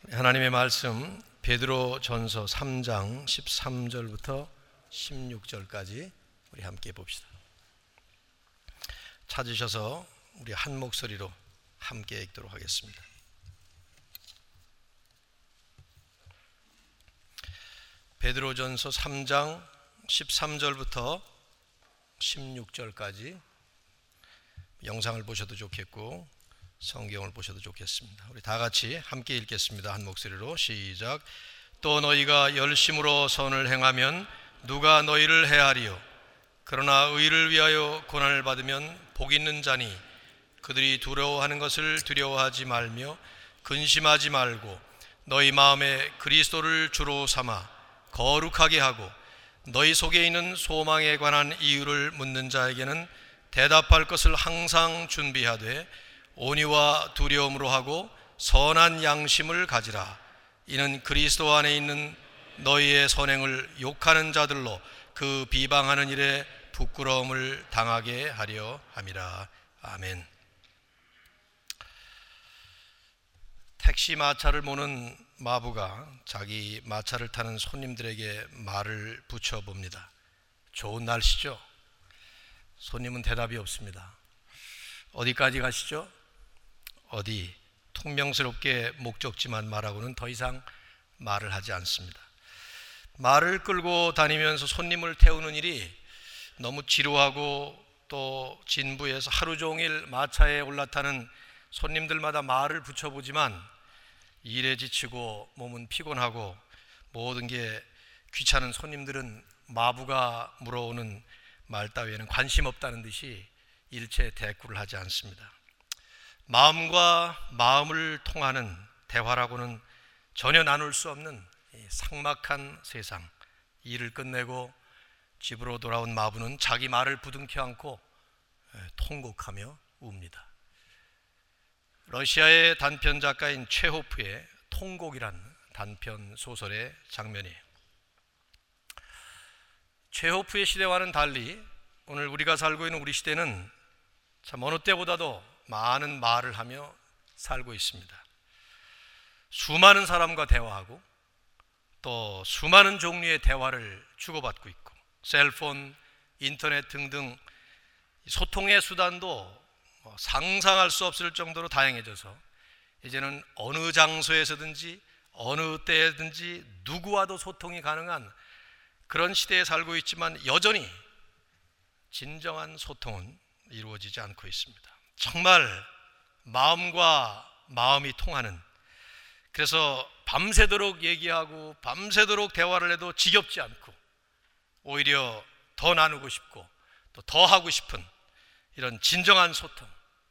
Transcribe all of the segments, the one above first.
하나님의 말씀 베드로전서 3장 13절부터 16절까지 우리 함께 봅시다. 찾으셔서 우리 한 목소리로 함께 읽도록 하겠습니다. 베드로전서 3장 13절부터 16절까지 영상을 보셔도 좋겠고 성경을 보셔도 좋겠습니다. 우리 다 같이 함께 읽겠습니다. 한 목소리로 시작. 또 너희가 열심으로 선을 행하면 누가 너희를 해하리요? 그러나 의를 위하여 고난을 받으면 복 있는 자니 그들이 두려워하는 것을 두려워하지 말며 근심하지 말고 너희 마음에 그리스도를 주로 삼아 거룩하게 하고 너희 속에 있는 소망에 관한 이유를 묻는 자에게는 대답할 것을 항상 준비하되 온유와 두려움으로 하고 선한 양심을 가지라. 이는 그리스도 안에 있는 너희의 선행을 욕하는 자들로 그 비방하는 일에 부끄러움을 당하게 하려 함이라. 아멘. 택시 마차를 모는 마부가 자기 마차를 타는 손님들에게 말을 붙여봅니다. 좋은 날씨죠? 손님은 대답이 없습니다. 어디까지 가시죠? 어디. 퉁명스럽게 목적지만 말하고는 더 이상 말을 하지 않습니다. 말을 끌고 다니면서 손님을 태우는 일이 너무 지루하고 또 진부해서 하루 종일 마차에 올라타는 손님들마다 말을 붙여보지만 일에 지치고 몸은 피곤하고 모든 게 귀찮은 손님들은 마부가 물어오는 말 따위에는 관심 없다는 듯이 일체 대꾸를 하지 않습니다. 마음과 마음을 통하는 대화라고는 전혀 나눌 수 없는 삭막한 세상. 일을 끝내고 집으로 돌아온 마부는 자기 말을 부둥켜 안고 통곡하며 웁니다. 러시아의 단편 작가인 체호프의 통곡이란 단편 소설의 장면이에요. 체호프의 시대와는 달리 오늘 우리가 살고 있는 우리 시대는 참 어느 때보다도 많은 말을 하며 살고 있습니다. 수많은 사람과 대화하고 또 수많은 종류의 대화를 주고받고 있고 셀폰, 인터넷 등등 소통의 수단도 상상할 수 없을 정도로 다양해져서 이제는 어느 장소에서든지 어느 때든지 누구와도 소통이 가능한 그런 시대에 살고 있지만 여전히 진정한 소통은 이루어지지 않고 있습니다. 정말 마음과 마음이 통하는, 그래서 밤새도록 얘기하고 밤새도록 대화를 해도 지겹지 않고 오히려 더 나누고 싶고 또 더 하고 싶은 이런 진정한 소통.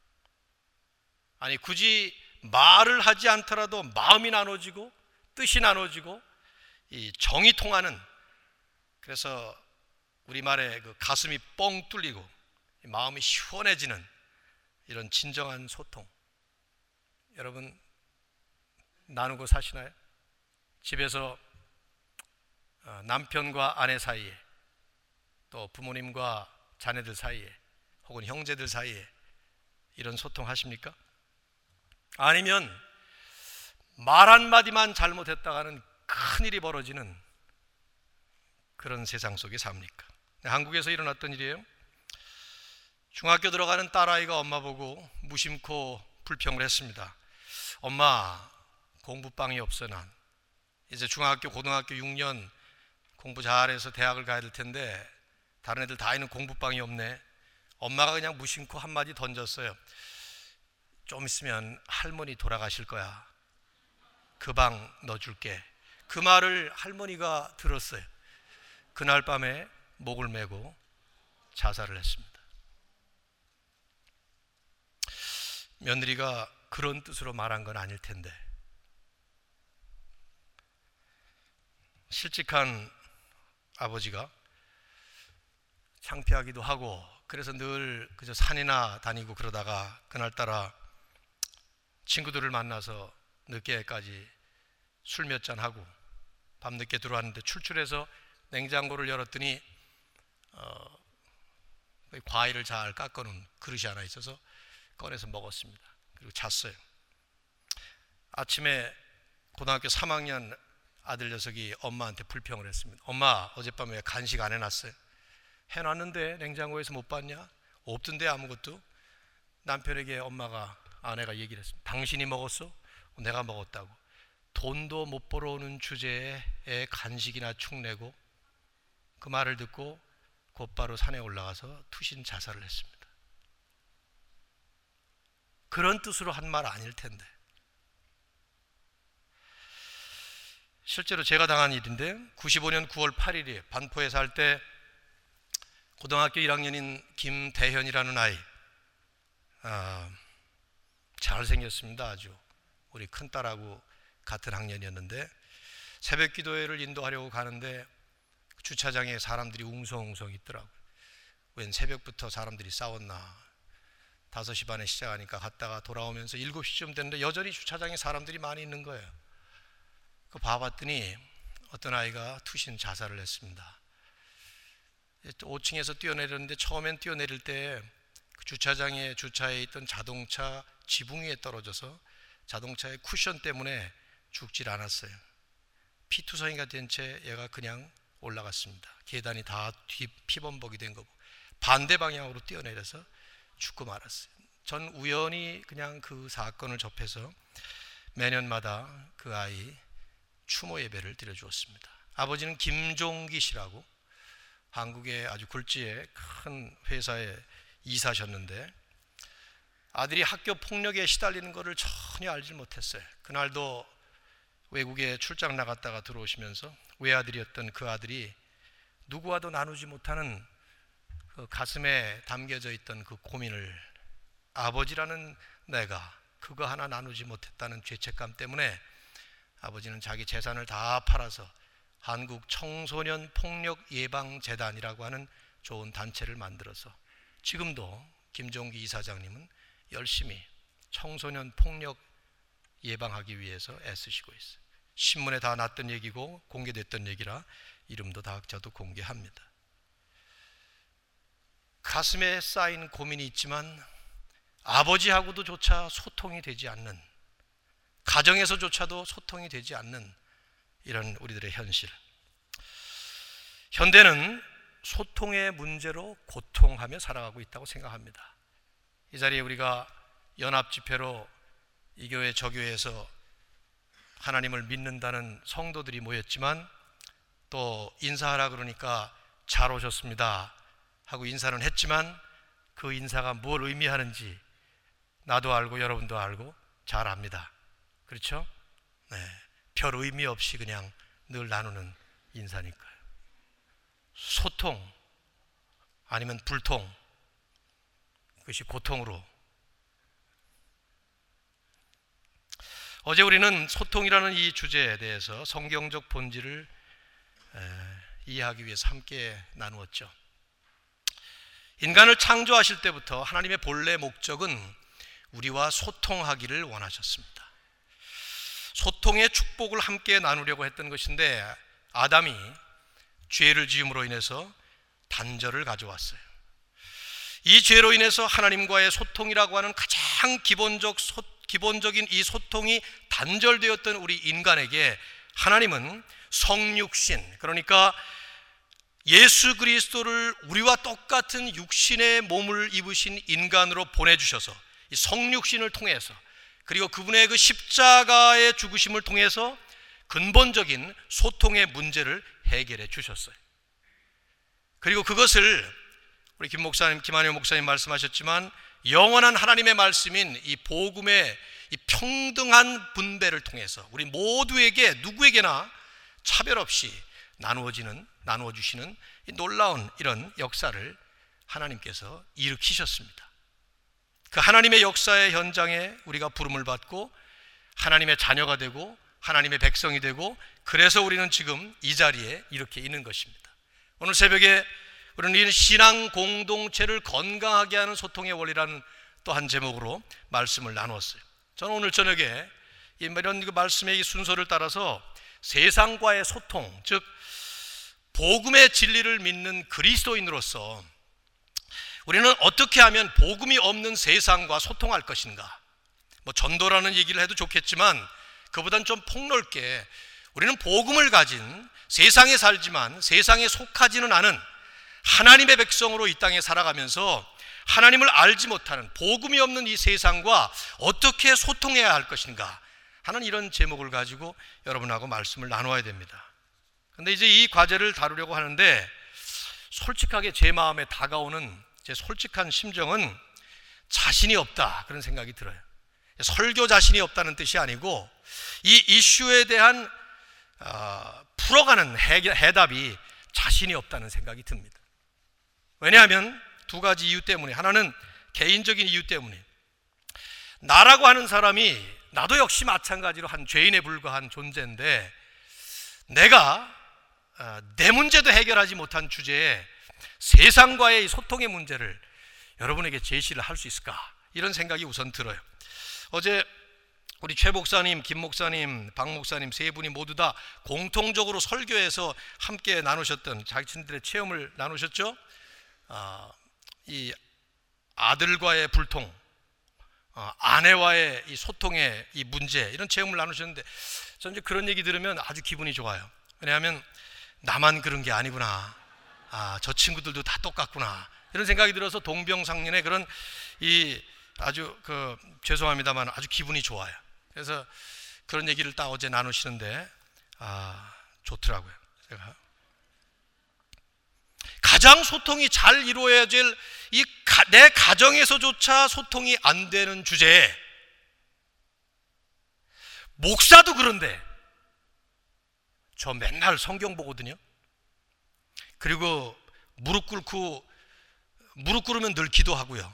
아니 굳이 말을 하지 않더라도 마음이 나눠지고 뜻이 나눠지고 이 정이 통하는, 그래서 우리말에 그 가슴이 뻥 뚫리고 마음이 시원해지는 이런 진정한 소통. 여러분 나누고 사시나요? 집에서 남편과 아내 사이에 또 부모님과 자녀들 사이에 혹은 형제들 사이에 이런 소통 하십니까? 아니면 말 한마디만 잘못했다가는 큰일이 벌어지는 그런 세상 속에 삽니까? 한국에서 일어났던 일이에요. 중학교 들어가는 딸아이가 엄마 보고 무심코 불평을 했습니다. 엄마, 공부방이 없어. 난 이제 중학교 고등학교 6년 공부 잘해서 대학을 가야 될 텐데 다른 애들 다 있는 공부방이 없네. 엄마가 그냥 무심코 한마디 던졌어요. 좀 있으면 할머니 돌아가실 거야. 그 방 넣어줄게. 그 말을 할머니가 들었어요. 그날 밤에 목을 메고 자살을 했습니다. 며느리가 그런 뜻으로 말한 건 아닐 텐데 실직한 아버지가 창피하기도 하고 그래서 늘 그저 산이나 다니고 그러다가 그날따라 친구들을 만나서 늦게까지 술 몇 잔하고 밤늦게 들어왔는데 출출해서 냉장고를 열었더니 과일을 잘 깎아놓은 그릇이 하나 있어서 꺼내서 먹었습니다. 그리고 잤어요. 아침에 고등학교 3학년 아들 녀석이 엄마한테 불평을 했습니다. 엄마, 어젯밤에 왜 간식 안 해놨어요? 해놨는데 냉장고에서 못 봤냐? 없던데 아무것도. 남편에게 아내가 얘기를 했습니다. 당신이 먹었어? 내가 먹었다고. 돈도 못 벌어오는 주제에 간식이나 축내고, 그 말을 듣고 곧바로 산에 올라가서 투신 자살을 했습니다. 그런 뜻으로 한 말 아닐 텐데. 실제로 제가 당한 일인데 95년 9월 8일에 반포에 살 때 고등학교 1학년인 김대현이라는 아이, 잘생겼습니다. 아주. 우리 큰딸하고 같은 학년이었는데 새벽 기도회를 인도하려고 가는데 주차장에 사람들이 웅성웅성 있더라고요. 웬 새벽부터 사람들이 싸웠나. 5시 반에 시작하니까 갔다가 돌아오면서 7시쯤 됐는데 여전히 주차장에 사람들이 많이 있는 거예요. 그 봐봤더니 어떤 아이가 투신 자살을 했습니다. 5층에서 뛰어내렸는데 처음엔 뛰어내릴 때 그 주차에 있던 자동차 지붕 위에 떨어져서 자동차의 쿠션 때문에 죽질 않았어요. 피투성이가 된 채 얘가 그냥 올라갔습니다. 계단이 다 피범벅이 된 거고 반대 방향으로 뛰어내려서 죽고 말았어요. 전 우연히 그냥 그 사건을 접해서 매년마다 그 아이 추모 예배를 드려주었습니다. 아버지는 김종기 씨라고 한국의 아주 굴지의 큰 회사에 이사하셨는데 아들이 학교 폭력에 시달리는 것을 전혀 알지 못했어요. 그날도 외국에 출장 나갔다가 들어오시면서 외아들이었던 그 아들이 누구와도 나누지 못하는 그 가슴에 담겨져 있던 그 고민을 아버지라는 내가 그거 하나 나누지 못했다는 죄책감 때문에 아버지는 자기 재산을 다 팔아서 한국 청소년 폭력 예방 재단이라고 하는 좋은 단체를 만들어서 지금도 김종기 이사장님은 열심히 청소년 폭력 예방하기 위해서 애쓰시고 있어요. 신문에 다 났던 얘기고 공개됐던 얘기라 이름도 다 저도 공개합니다. 가슴에 쌓인 고민이 있지만 아버지하고도 조차 소통이 되지 않는, 가정에서조차도 소통이 되지 않는 이런 우리들의 현실. 현대는 소통의 문제로 고통하며 살아가고 있다고 생각합니다. 이 자리에 우리가 연합집회로 이 교회 저 교회에서 하나님을 믿는다는 성도들이 모였지만 또 인사하라 그러니까 잘 오셨습니다 하고 인사는 했지만 그 인사가 뭘 의미하는지 나도 알고 여러분도 알고 잘 압니다. 그렇죠? 네, 별 의미 없이 그냥 늘 나누는 인사니까요. 소통 아니면 불통, 그것이 고통으로. 어제 우리는 소통이라는 이 주제에 대해서 성경적 본질을 이해하기 위해서 함께 나누었죠. 인간을 창조하실 때부터 하나님의 본래 목적은 우리와 소통하기를 원하셨습니다. 소통의 축복을 함께 나누려고 했던 것인데 아담이 죄를 지음으로 인해서 단절을 가져왔어요. 이 죄로 인해서 하나님과의 소통이라고 하는 가장 기본적인 이 소통이 단절되었던 우리 인간에게 하나님은 성육신, 그러니까 예수 그리스도를 우리와 똑같은 육신의 몸을 입으신 인간으로 보내주셔서 이 성육신을 통해서, 그리고 그분의 그 십자가의 죽으심을 통해서 근본적인 소통의 문제를 해결해 주셨어요. 그리고 그것을 우리 김한효 목사님 말씀하셨지만 영원한 하나님의 말씀인 이 복음의 이 평등한 분배를 통해서 우리 모두에게, 누구에게나 차별 없이 나누어주시는 이 놀라운 이런 역사를 하나님께서 일으키셨습니다. 그 하나님의 역사의 현장에 우리가 부름을 받고 하나님의 자녀가 되고 하나님의 백성이 되고, 그래서 우리는 지금 이 자리에 이렇게 있는 것입니다. 오늘 새벽에 우리는 신앙 공동체를 건강하게 하는 소통의 원리라는 또 한 제목으로 말씀을 나누었어요. 저는 오늘 저녁에 이런 말씀의 이 순서를 따라서 세상과의 소통, 즉 복음의 진리를 믿는 그리스도인으로서 우리는 어떻게 하면 복음이 없는 세상과 소통할 것인가. 전도라는 얘기를 해도 좋겠지만 그보단 좀 폭넓게 우리는 복음을 가진 세상에 살지만 세상에 속하지는 않은 하나님의 백성으로 이 땅에 살아가면서 하나님을 알지 못하는 복음이 없는 이 세상과 어떻게 소통해야 할 것인가 하는 이런 제목을 가지고 여러분하고 말씀을 나누어야 됩니다. 그런데 이제 이 과제를 다루려고 하는데 솔직하게 제 마음에 다가오는 제 솔직한 심정은 자신이 없다, 그런 생각이 들어요. 설교 자신이 없다는 뜻이 아니고 이 이슈에 대한 풀어가는 해답이 자신이 없다는 생각이 듭니다. 왜냐하면 두 가지 이유 때문에, 하나는 개인적인 이유 때문에, 나라고 하는 사람이 나도 역시 마찬가지로 한 죄인에 불과한 존재인데 내가 내 문제도 해결하지 못한 주제에 세상과의 소통의 문제를 여러분에게 제시를 할 수 있을까, 이런 생각이 우선 들어요. 어제 우리 최 목사님, 김 목사님, 박 목사님 세 분이 모두 다 공통적으로 설교에서 함께 나누셨던 자신들의 체험을 나누셨죠. 이 아들과의 불통, 아내와의 이 소통의 이 문제, 이런 체험을 나누셨는데 저는 이제 그런 얘기 들으면 아주 기분이 좋아요. 왜냐하면 나만 그런 게 아니구나, 저 친구들도 다 똑같구나, 이런 생각이 들어서 동병상련의 그런 이 아주 죄송합니다만 아주 기분이 좋아요. 그래서 그런 얘기를 딱 어제 나누시는데 좋더라고요. 제가 가장 소통이 잘 이루어야 될 내 가정에서조차 소통이 안 되는 주제에, 목사도 그런데 저 맨날 성경 보거든요. 그리고 무릎 꿇으면 늘 기도하고요.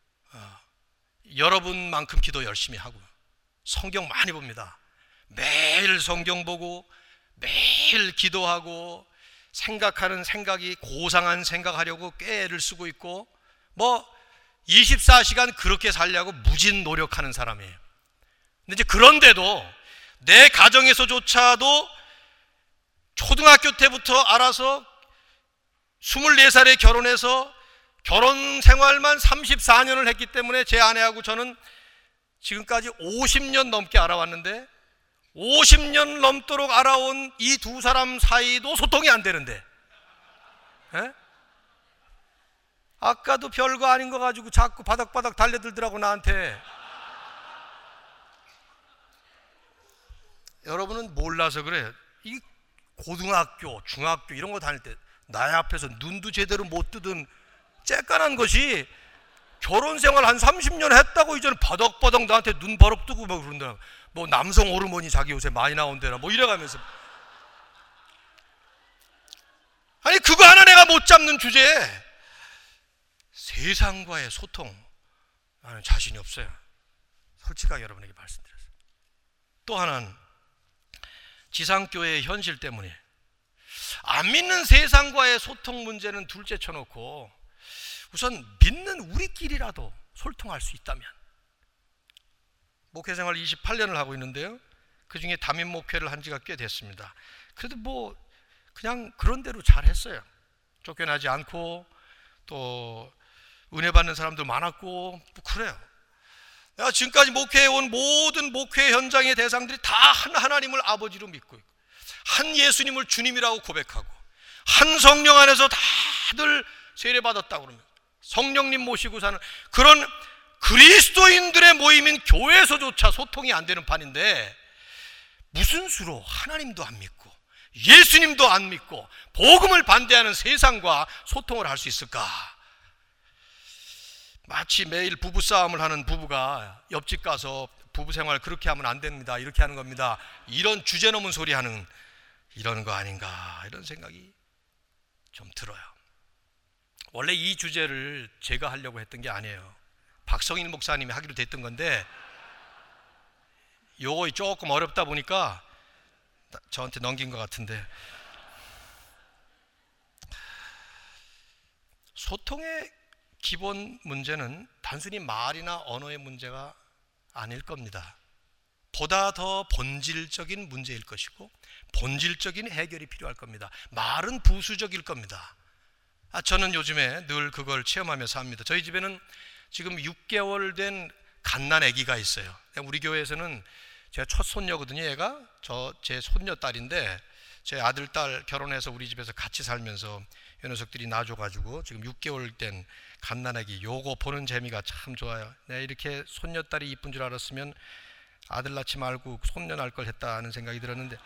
여러분만큼 기도 열심히 하고요. 성경 많이 봅니다. 매일 성경 보고 매일 기도하고 생각하는 생각이 고상한 생각하려고 꽤 애를 쓰고 있고 24시간 그렇게 살려고 무진 노력하는 사람이에요. 근데 이제 그런데도 내 가정에서조차도 초등학교 때부터 알아서 24살에 결혼해서 결혼 생활만 34년을 했기 때문에 제 아내하고 저는 지금까지 50년 넘게 알아왔는데 50년 넘도록 알아온 이 두 사람 사이도 소통이 안 되는데, 아까도 별거 아닌 거 가지고 자꾸 바닥바닥 달려들더라고 나한테. 여러분은 몰라서 그래. 이 고등학교, 중학교 이런 거 다닐 때 나의 앞에서 눈도 제대로 못 뜨던 쬐깐한 것이 결혼 생활 한 30년 했다고 이제는 바덕바덕 나한테 눈 버럭 뜨고 막 그런다. 남성 호르몬이 자기 요새 많이 나온대나 이래가면서. 아니 그거 하나 내가 못 잡는 주제에 세상과의 소통, 나는 자신이 없어요. 솔직하게 여러분에게 말씀드렸어요. 또 하나는 지상교회의 현실 때문에 안 믿는 세상과의 소통 문제는 둘째 쳐놓고 우선 믿는 우리끼리라도 소통할 수 있다면. 목회생활 28년을 하고 있는데요, 그 중에 담임 목회를 한 지가 꽤 됐습니다. 그래도 그냥 그런 대로 잘 했어요. 쫓겨나지 않고 또 은혜 받는 사람도 많았고 그래요. 내가 지금까지 목회해온 모든 목회 현장의 대상들이 다 한 하나님을 아버지로 믿고 있고 한 예수님을 주님이라고 고백하고 한 성령 안에서 다들 세례받았다고 그러면 성령님 모시고 사는 그런 그리스도인들의 모임인 교회에서조차 소통이 안 되는 판인데 무슨 수로 하나님도 안 믿고 예수님도 안 믿고 복음을 반대하는 세상과 소통을 할 수 있을까? 마치 매일 부부싸움을 하는 부부가 옆집 가서 부부생활 그렇게 하면 안 됩니다, 이렇게 하는 겁니다, 이런 주제 넘은 소리 하는 이런 거 아닌가, 이런 생각이 좀 들어요. 원래 이 주제를 제가 하려고 했던 게 아니에요. 박성일 목사님이 하기로 됐던 건데 요거 조금 어렵다 보니까 저한테 넘긴 것 같은데, 소통의 기본 문제는 단순히 말이나 언어의 문제가 아닐 겁니다. 보다 더 본질적인 문제일 것이고 본질적인 해결이 필요할 겁니다. 말은 부수적일 겁니다. 저는 요즘에 늘 그걸 체험하며 삽니다. 저희 집에는 지금 6개월 된 갓난 아기가 있어요. 우리 교회에서는 제가 첫 손녀거든요. 얘가 제 손녀딸인데 제 아들 딸 결혼해서 우리 집에서 같이 살면서 이 녀석들이 낳아줘가지고 지금 6개월 된 갓난아기 요거 보는 재미가 참 좋아요. 내가 이렇게 손녀딸이 이쁜 줄 알았으면 아들 낳지 말고 손녀 낳을 걸 했다는 생각이 들었는데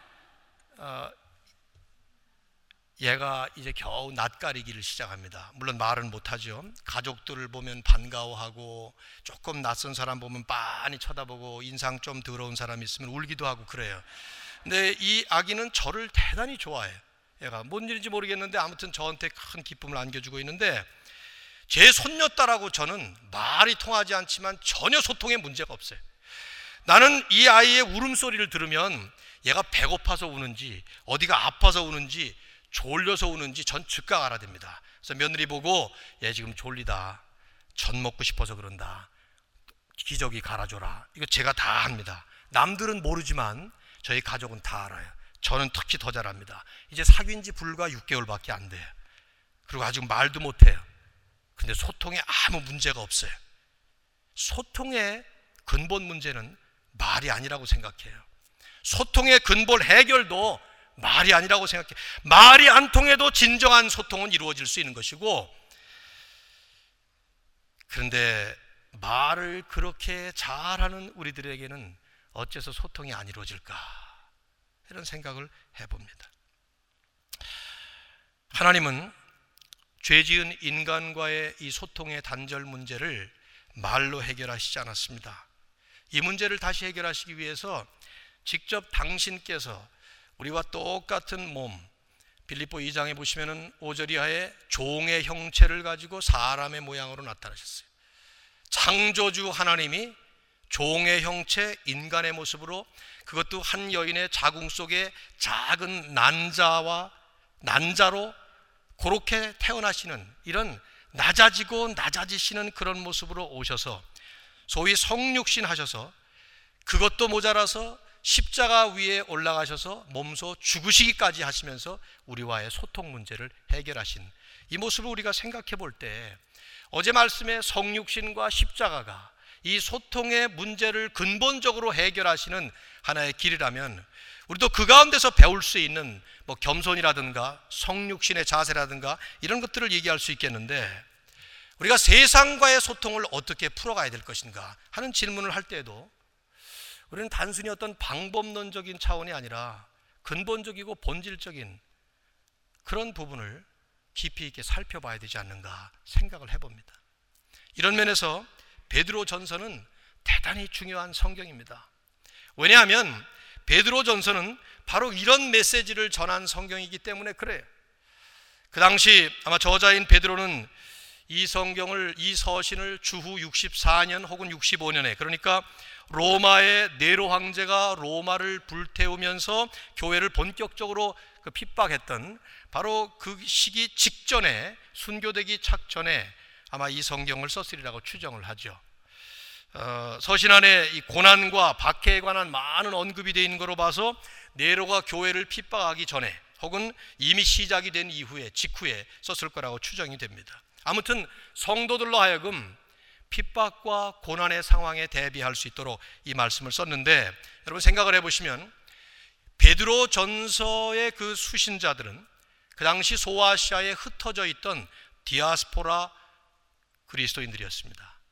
얘가 이제 겨우 낯가리기를 시작합니다. 물론 말은 못하죠. 가족들을 보면 반가워하고 조금 낯선 사람 보면 빤히 쳐다보고 인상 좀 더러운 사람 있으면 울기도 하고 그래요. 근데 이 아기는 저를 대단히 좋아해요. 얘가 뭔 일인지 모르겠는데 아무튼 저한테 큰 기쁨을 안겨주고 있는데 제 손녀딸하고 저는 말이 통하지 않지만 전혀 소통에 문제가 없어요. 나는 이 아이의 울음소리를 들으면 얘가 배고파서 우는지 어디가 아파서 우는지 졸려서 우는지 전 즉각 알아댑니다. 그래서 며느리 보고 얘 지금 졸리다, 전 먹고 싶어서 그런다, 기저귀 갈아줘라, 이거 제가 다 합니다. 남들은 모르지만 저희 가족은 다 알아요. 저는 특히 더 잘합니다. 이제 사귄 지 불과 6개월밖에 안 돼요. 그리고 아직 말도 못해요. 근데 소통에 아무 문제가 없어요. 소통의 근본 문제는 말이 아니라고 생각해요. 소통의 근본 해결도 말이 아니라고 생각해. 말이 안 통해도 진정한 소통은 이루어질 수 있는 것이고, 그런데 말을 그렇게 잘하는 우리들에게는 어째서 소통이 안 이루어질까, 이런 생각을 해봅니다. 하나님은 죄지은 인간과의 이 소통의 단절 문제를 말로 해결하시지 않았습니다. 이 문제를 다시 해결하시기 위해서 직접 당신께서 우리와 똑같은 몸, 빌립보 2장에 보시면은 5절 이하에 종의 형체를 가지고 사람의 모양으로 나타나셨어요. 창조주 하나님이 종의 형체, 인간의 모습으로, 그것도 한 여인의 자궁 속에 작은 난자로 그렇게 태어나시는, 이런 낮아지고 낮아지시는 그런 모습으로 오셔서 소위 성육신 하셔서, 그것도 모자라서 십자가 위에 올라가셔서 몸소 죽으시기까지 하시면서 우리와의 소통 문제를 해결하신 이 모습을 우리가 생각해 볼 때, 어제 말씀의 성육신과 십자가가 이 소통의 문제를 근본적으로 해결하시는 하나의 길이라면, 우리도 그 가운데서 배울 수 있는 겸손이라든가 성육신의 자세라든가 이런 것들을 얘기할 수 있겠는데, 우리가 세상과의 소통을 어떻게 풀어가야 될 것인가 하는 질문을 할 때에도 우리는 단순히 어떤 방법론적인 차원이 아니라 근본적이고 본질적인 그런 부분을 깊이 있게 살펴봐야 되지 않는가 생각을 해봅니다. 이런 면에서 베드로전서는 대단히 중요한 성경입니다. 왜냐하면 베드로전서는 바로 이런 메시지를 전한 성경이기 때문에 그래요. 그 당시 아마 저자인 베드로는 이 서신을 주후 64년 혹은 65년에, 그러니까 로마의 네로 황제가 로마를 불태우면서 교회를 본격적으로 핍박했던 바로 그 시기 직전에, 순교되기 착전에 아마 이 성경을 썼으리라고 추정을 하죠. 서신 안에 이 고난과 박해에 관한 많은 언급이 되어 있는 거로 봐서 네로가 교회를 핍박하기 전에 혹은 이미 시작이 된 직후에 썼을 거라고 추정이 됩니다. 아무튼 성도들로 하여금 핍박과 고난의 상황에 대비할 수 있도록 이 말씀을 썼는데, 여러분 생각을 해보시면 베드로 전서의 그 수신자들은 그 당시 소아시아에 흩어져 있던 디아스포라 그리스도인들이었습니다.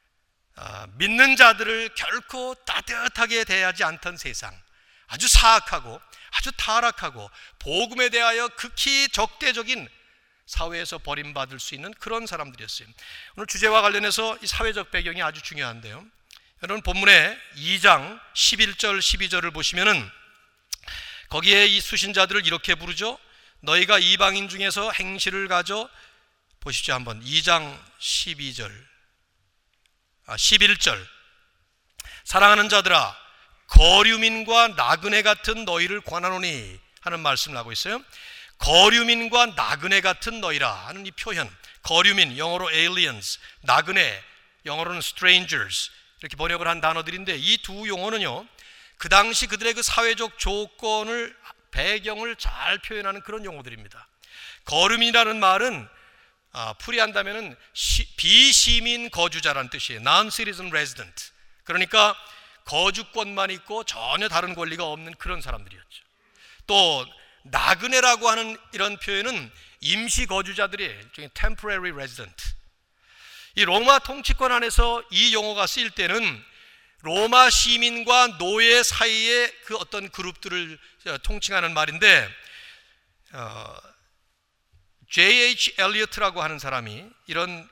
믿는 자들을 결코 따뜻하게 대하지 않던 세상, 아주 사악하고 아주 타락하고 복음에 대하여 극히 적대적인 사회에서 버림받을 수 있는 그런 사람들이었어요. 오늘 주제와 관련해서 이 사회적 배경이 아주 중요한데요, 여러분 본문의 2장 11절 12절을 보시면은 거기에 이 수신자들을 이렇게 부르죠. 너희가 이방인 중에서 행실을 가져, 보십시오 한번. 2장 11절 사랑하는 자들아, 거류민과 나그네 같은 너희를 권하노니 하는 말씀을 하고 있어요. 거류민과 나그네 같은 너희라 하는 이 표현, 거류민 영어로 aliens, 나그네 영어로는 strangers, 이렇게 번역을 한 단어들인데, 이 두 용어는요 그 당시 그들의 그 사회적 조건을, 배경을 잘 표현하는 그런 용어들입니다. 거류민이라는 말은 풀이한다면은 비시민 거주자라는 뜻이에요. Non-citizen resident. 그러니까 거주권만 있고 전혀 다른 권리가 없는 그런 사람들이었죠. 또 나그네라고 하는 이런 표현은 임시 거주자들이 일종의 temporary resident. 이 로마 통치권 안에서 이 용어가 쓰일 때는 로마 시민과 노예 사이의 그 어떤 그룹들을 통칭하는 말인데, J.H. 엘리어트라고 하는 사람이 이런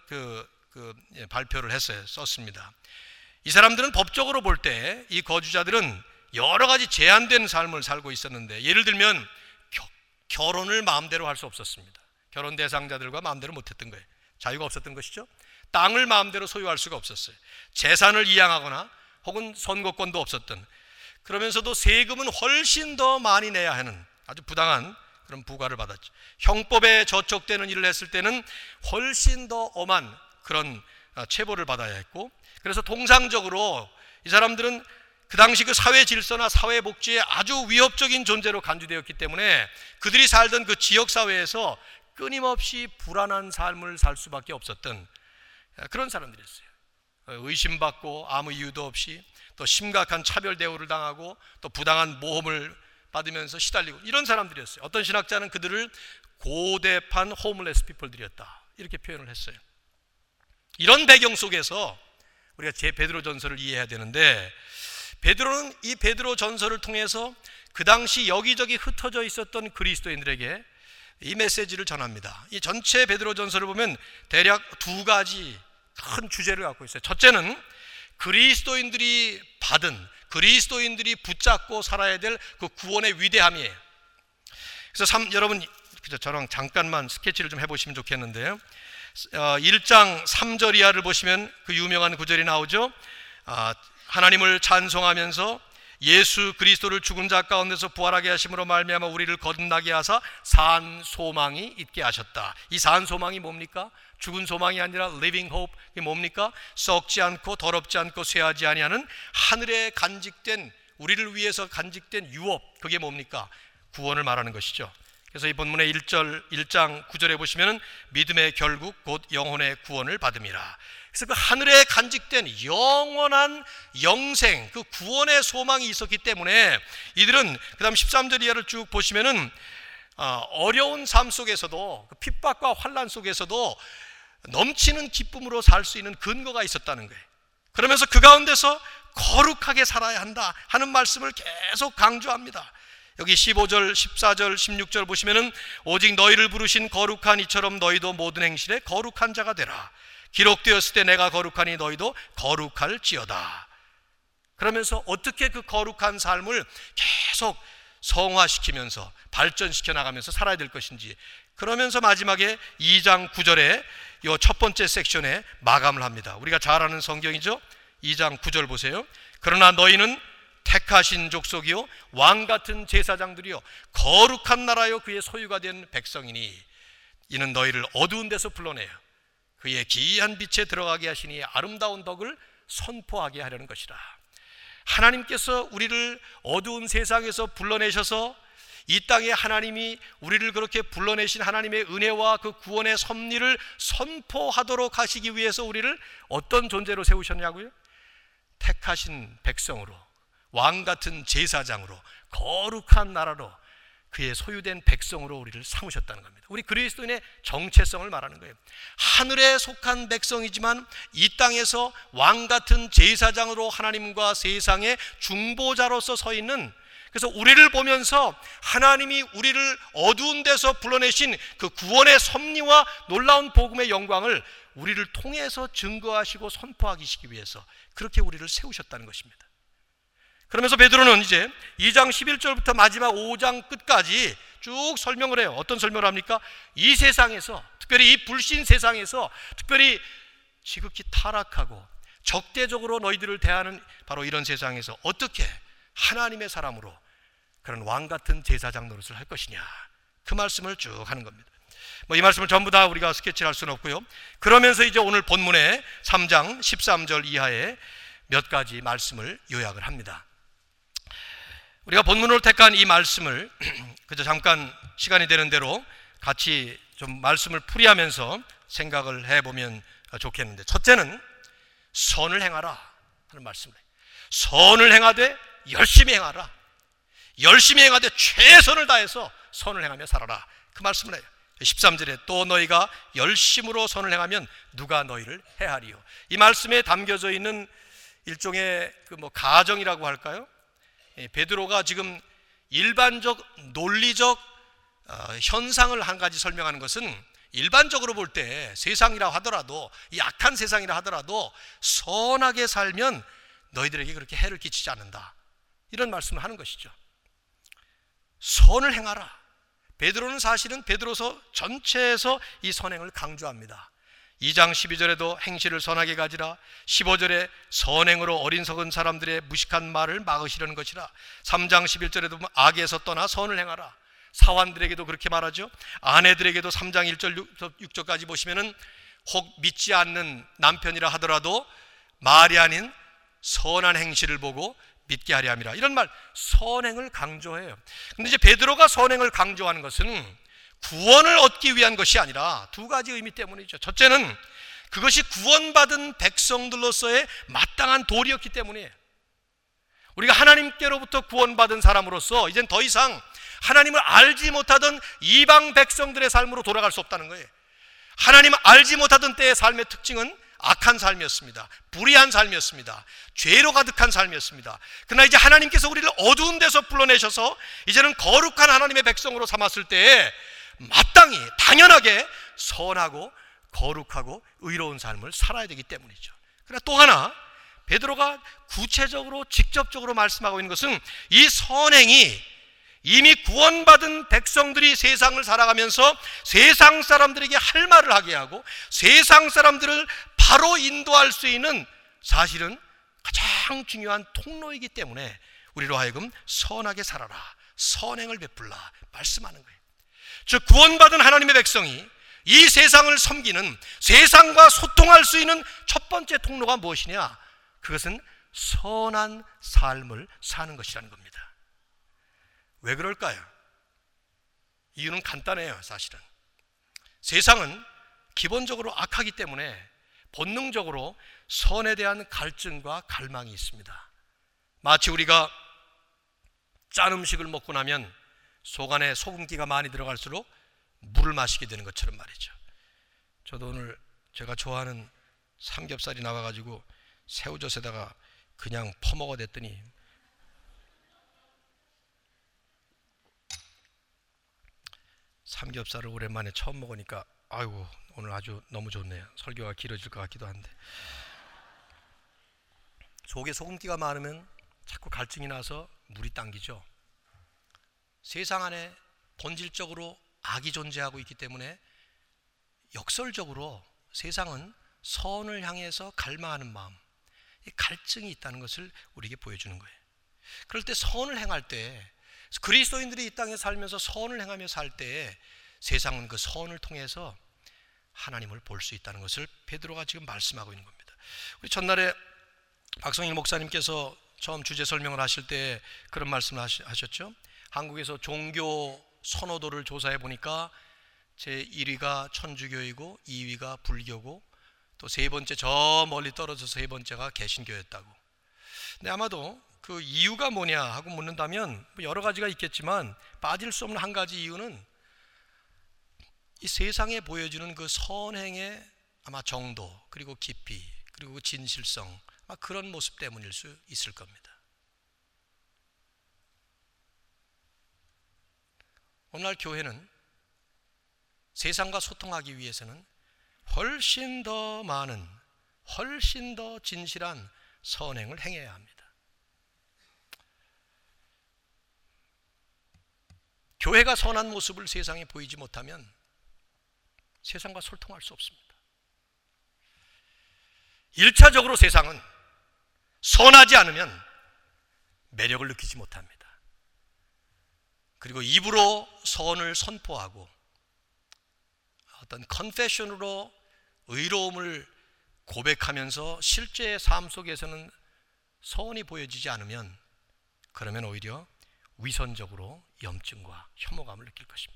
발표를 했어요. 썼습니다. 이 사람들은 법적으로 볼 때 이 거주자들은 여러 가지 제한된 삶을 살고 있었는데, 예를 들면 결혼을 마음대로 할 수 없었습니다. 결혼 대상자들과 마음대로 못했던 거예요. 자유가 없었던 것이죠. 땅을 마음대로 소유할 수가 없었어요. 재산을 이양하거나 혹은 선거권도 없었던, 그러면서도 세금은 훨씬 더 많이 내야 하는 아주 부당한 그런 부과를 받았죠. 형법에 저촉되는 일을 했을 때는 훨씬 더 엄한 그런 체벌을 받아야 했고, 그래서 통상적으로 이 사람들은 그 당시 그 사회 질서나 사회 복지에 아주 위협적인 존재로 간주되었기 때문에 그들이 살던 그 지역 사회에서 끊임없이 불안한 삶을 살 수밖에 없었던 그런 사람들이었어요. 의심받고 아무 이유도 없이 또 심각한 차별 대우를 당하고 또 부당한 모험을 받으면서 시달리고 이런 사람들이었어요. 어떤 신학자는 그들을 고대판 호meless people들이었다 이렇게 표현을 했어요. 이런 배경 속에서 우리가 제 베드로 전서를 이해해야 되는데, 베드로는 이 베드로 전서를 통해서 그 당시 여기저기 흩어져 있었던 그리스도인들에게 이 메시지를 전합니다. 이 전체 베드로 전서를 보면 대략 두 가지 큰 주제를 갖고 있어요. 첫째는 그리스도인들이 받은, 그리스도인들이 붙잡고 살아야 될 그 구원의 위대함이에요. 그래서 여러분 저랑 잠깐만 스케치를 좀 해보시면 좋겠는데요. 1장 3절 이하를 보시면 그 유명한 구절이 나오죠. 하나님을 찬송하면서 예수 그리스도를 죽은 자 가운데서 부활하게 하심으로 말미암아 우리를 거듭나게 하사 산 소망이 있게 하셨다. 이 산 소망이 뭡니까? 죽은 소망이 아니라 living hope. 이게 뭡니까? 썩지 않고 더럽지 않고 쇠하지 아니하는 하늘에 간직된, 우리를 위해서 간직된 유업. 그게 뭡니까? 구원을 말하는 것이죠. 그래서 이 본문의 1장 9절에 보시면 믿음의 결국 곧 영혼의 구원을 받음이라. 그래서 그 하늘에 간직된 영원한 영생, 그 구원의 소망이 있었기 때문에 이들은 그 다음 13절 이하를 쭉 보시면은 어려운 삶 속에서도, 그 핍박과 환난 속에서도 넘치는 기쁨으로 살 수 있는 근거가 있었다는 거예요. 그러면서 그 가운데서 거룩하게 살아야 한다 하는 말씀을 계속 강조합니다. 여기 15절, 14절, 16절 보시면은 오직 너희를 부르신 거룩한 이처럼 너희도 모든 행실에 거룩한 자가 되라. 기록되었을 때 내가 거룩하니 너희도 거룩할지어다. 그러면서 어떻게 그 거룩한 삶을 계속 성화시키면서 발전시켜 나가면서 살아야 될 것인지, 그러면서 마지막에 2장 9절에 이 첫 번째 섹션에 마감을 합니다. 우리가 잘 아는 성경이죠. 2장 9절 보세요. 그러나 너희는 택하신 족속이요 왕같은 제사장들이요 거룩한 나라요 그의 소유가 된 백성이니 이는 너희를 어두운 데서 불러내요 그의 기이한 빛에 들어가게 하시니 아름다운 덕을 선포하게 하려는 것이라. 하나님께서 우리를 어두운 세상에서 불러내셔서 이 땅에 하나님이 우리를 그렇게 불러내신 하나님의 은혜와 그 구원의 섭리를 선포하도록 하시기 위해서 우리를 어떤 존재로 세우셨냐고요? 택하신 백성으로, 왕같은 제사장으로, 거룩한 나라로, 그의 소유된 백성으로 우리를 삼으셨다는 겁니다. 우리 그리스도인의 정체성을 말하는 거예요. 하늘에 속한 백성이지만 이 땅에서 왕같은 제사장으로 하나님과 세상의 중보자로서 서 있는, 그래서 우리를 보면서 하나님이 우리를 어두운 데서 불러내신 그 구원의 섭리와 놀라운 복음의 영광을 우리를 통해서 증거하시고 선포하시기 위해서 그렇게 우리를 세우셨다는 것입니다. 그러면서 베드로는 이제 2장 11절부터 마지막 5장 끝까지 쭉 설명을 해요. 어떤 설명을 합니까? 이 세상에서, 특별히 이 불신 세상에서, 특별히 지극히 타락하고 적대적으로 너희들을 대하는 바로 이런 세상에서 어떻게 하나님의 사람으로 그런 왕같은 제사장 노릇을 할 것이냐, 그 말씀을 쭉 하는 겁니다. 이 말씀을 전부 다 우리가 스케치할 수는 없고요. 그러면서 이제 오늘 본문의 3장 13절 이하에 몇 가지 말씀을 요약을 합니다. 우리가 본문으로 택한 이 말씀을 그저 잠깐 시간이 되는 대로 같이 좀 말씀을 풀이하면서 생각을 해보면 좋겠는데, 첫째는 선을 행하라 하는 말씀을 해요. 선을 행하되 열심히 행하라. 열심히 행하되 최선을 다해서 선을 행하며 살아라. 그 말씀을 해요. 13절에 또 너희가 열심으로 선을 행하면 누가 너희를 해하리요. 이 말씀에 담겨져 있는 일종의 가정이라고 할까요? 베드로가 지금 일반적 논리적 현상을 한 가지 설명하는 것은, 일반적으로 볼 때 세상이라 하더라도, 이 악한 세상이라 하더라도 선하게 살면 너희들에게 그렇게 해를 끼치지 않는다, 이런 말씀을 하는 것이죠. 선을 행하라. 베드로는 사실은 베드로서 전체에서 이 선행을 강조합니다. 2장 12절에도 행실을 선하게 가지라. 15절에 선행으로 어린석은 사람들의 무식한 말을 막으시려는 것이라. 3장 11절에도 보면 악에서 떠나 선을 행하라. 사환들에게도 그렇게 말하죠. 아내들에게도 3장 1절 6절까지 보시면은 혹 믿지 않는 남편이라 하더라도 말이 아닌 선한 행실을 보고 믿게 하려 함이라. 이런 말, 선행을 강조해요. 근데 이제 베드로가 선행을 강조하는 것은 구원을 얻기 위한 것이 아니라 두 가지 의미 때문이죠. 첫째는 그것이 구원받은 백성들로서의 마땅한 도리였기 때문이에요. 우리가 하나님께로부터 구원받은 사람으로서 이젠 더 이상 하나님을 알지 못하던 이방 백성들의 삶으로 돌아갈 수 없다는 거예요. 하나님을 알지 못하던 때의 삶의 특징은 악한 삶이었습니다. 불의한 삶이었습니다. 죄로 가득한 삶이었습니다. 그러나 이제 하나님께서 우리를 어두운 데서 불러내셔서 이제는 거룩한 하나님의 백성으로 삼았을 때에 마땅히 당연하게 선하고 거룩하고 의로운 삶을 살아야 되기 때문이죠. 그러나 또 하나, 베드로가 구체적으로 직접적으로 말씀하고 있는 것은 이 선행이 이미 구원받은 백성들이 세상을 살아가면서 세상 사람들에게 할 말을 하게 하고 세상 사람들을 바로 인도할 수 있는, 사실은 가장 중요한 통로이기 때문에 우리로 하여금 선하게 살아라, 선행을 베풀라 말씀하는 거예요. 즉 구원받은 하나님의 백성이 이 세상을 섬기는, 세상과 소통할 수 있는 첫 번째 통로가 무엇이냐? 그것은 선한 삶을 사는 것이라는 겁니다. 왜 그럴까요? 이유는 간단해요. 사실은 세상은 기본적으로 악하기 때문에 본능적으로 선에 대한 갈증과 갈망이 있습니다. 마치 우리가 짠 음식을 먹고 나면 속 안에 소금기가 많이 들어갈수록 물을 마시게 되는 것처럼 말이죠. 저도 오늘 제가 좋아하는 삼겹살이 나와가지고 새우젓에다가 그냥 퍼먹어댔더니 삼겹살을 오랜만에 처음 먹으니까 아이고 오늘 아주 너무 좋네요. 설교가 길어질 것 같기도 한데, 속에 소금기가 많으면 자꾸 갈증이 나서 물이 당기죠. 세상 안에 본질적으로 악이 존재하고 있기 때문에 역설적으로 세상은 선을 향해서 갈망하는 마음, 갈증이 있다는 것을 우리에게 보여주는 거예요. 그럴 때 선을 행할 때, 그리스도인들이 이 땅에 살면서 선을 행하며 살 때에 세상은 그 선을 통해서 하나님을 볼 수 있다는 것을 베드로가 지금 말씀하고 있는 겁니다. 우리 전날에 박성일 목사님께서 처음 주제 설명을 하실 때 그런 말씀을 하셨죠. 한국에서 종교 선호도를 조사해 보니까 제1위가 천주교이고 2위가 불교고 또 세 번째, 저 멀리 떨어져서 세 번째가 개신교였다고. 근데 아마도 그 이유가 뭐냐 하고 묻는다면 여러 가지가 있겠지만 빠질 수 없는 한 가지 이유는 이 세상에 보여주는 그 선행의 아마 정도, 그리고 깊이, 그리고 그 진실성, 아마 그런 모습 때문일 수 있을 겁니다. 오늘날 교회는 세상과 소통하기 위해서는 훨씬 더 많은, 훨씬 더 진실한 선행을 행해야 합니다. 교회가 선한 모습을 세상에 보이지 못하면 세상과 소통할 수 없습니다. 1차적으로 세상은 선하지 않으면 매력을 느끼지 못합니다. 그리고 입으로 선을 선포하고 어떤 컨페션으로 의로움을 고백하면서 실제의 삶 속에서는 선이 보여지지 않으면, 그러면 오히려 위선적으로 염증과 혐오감을 느낄 것입니다.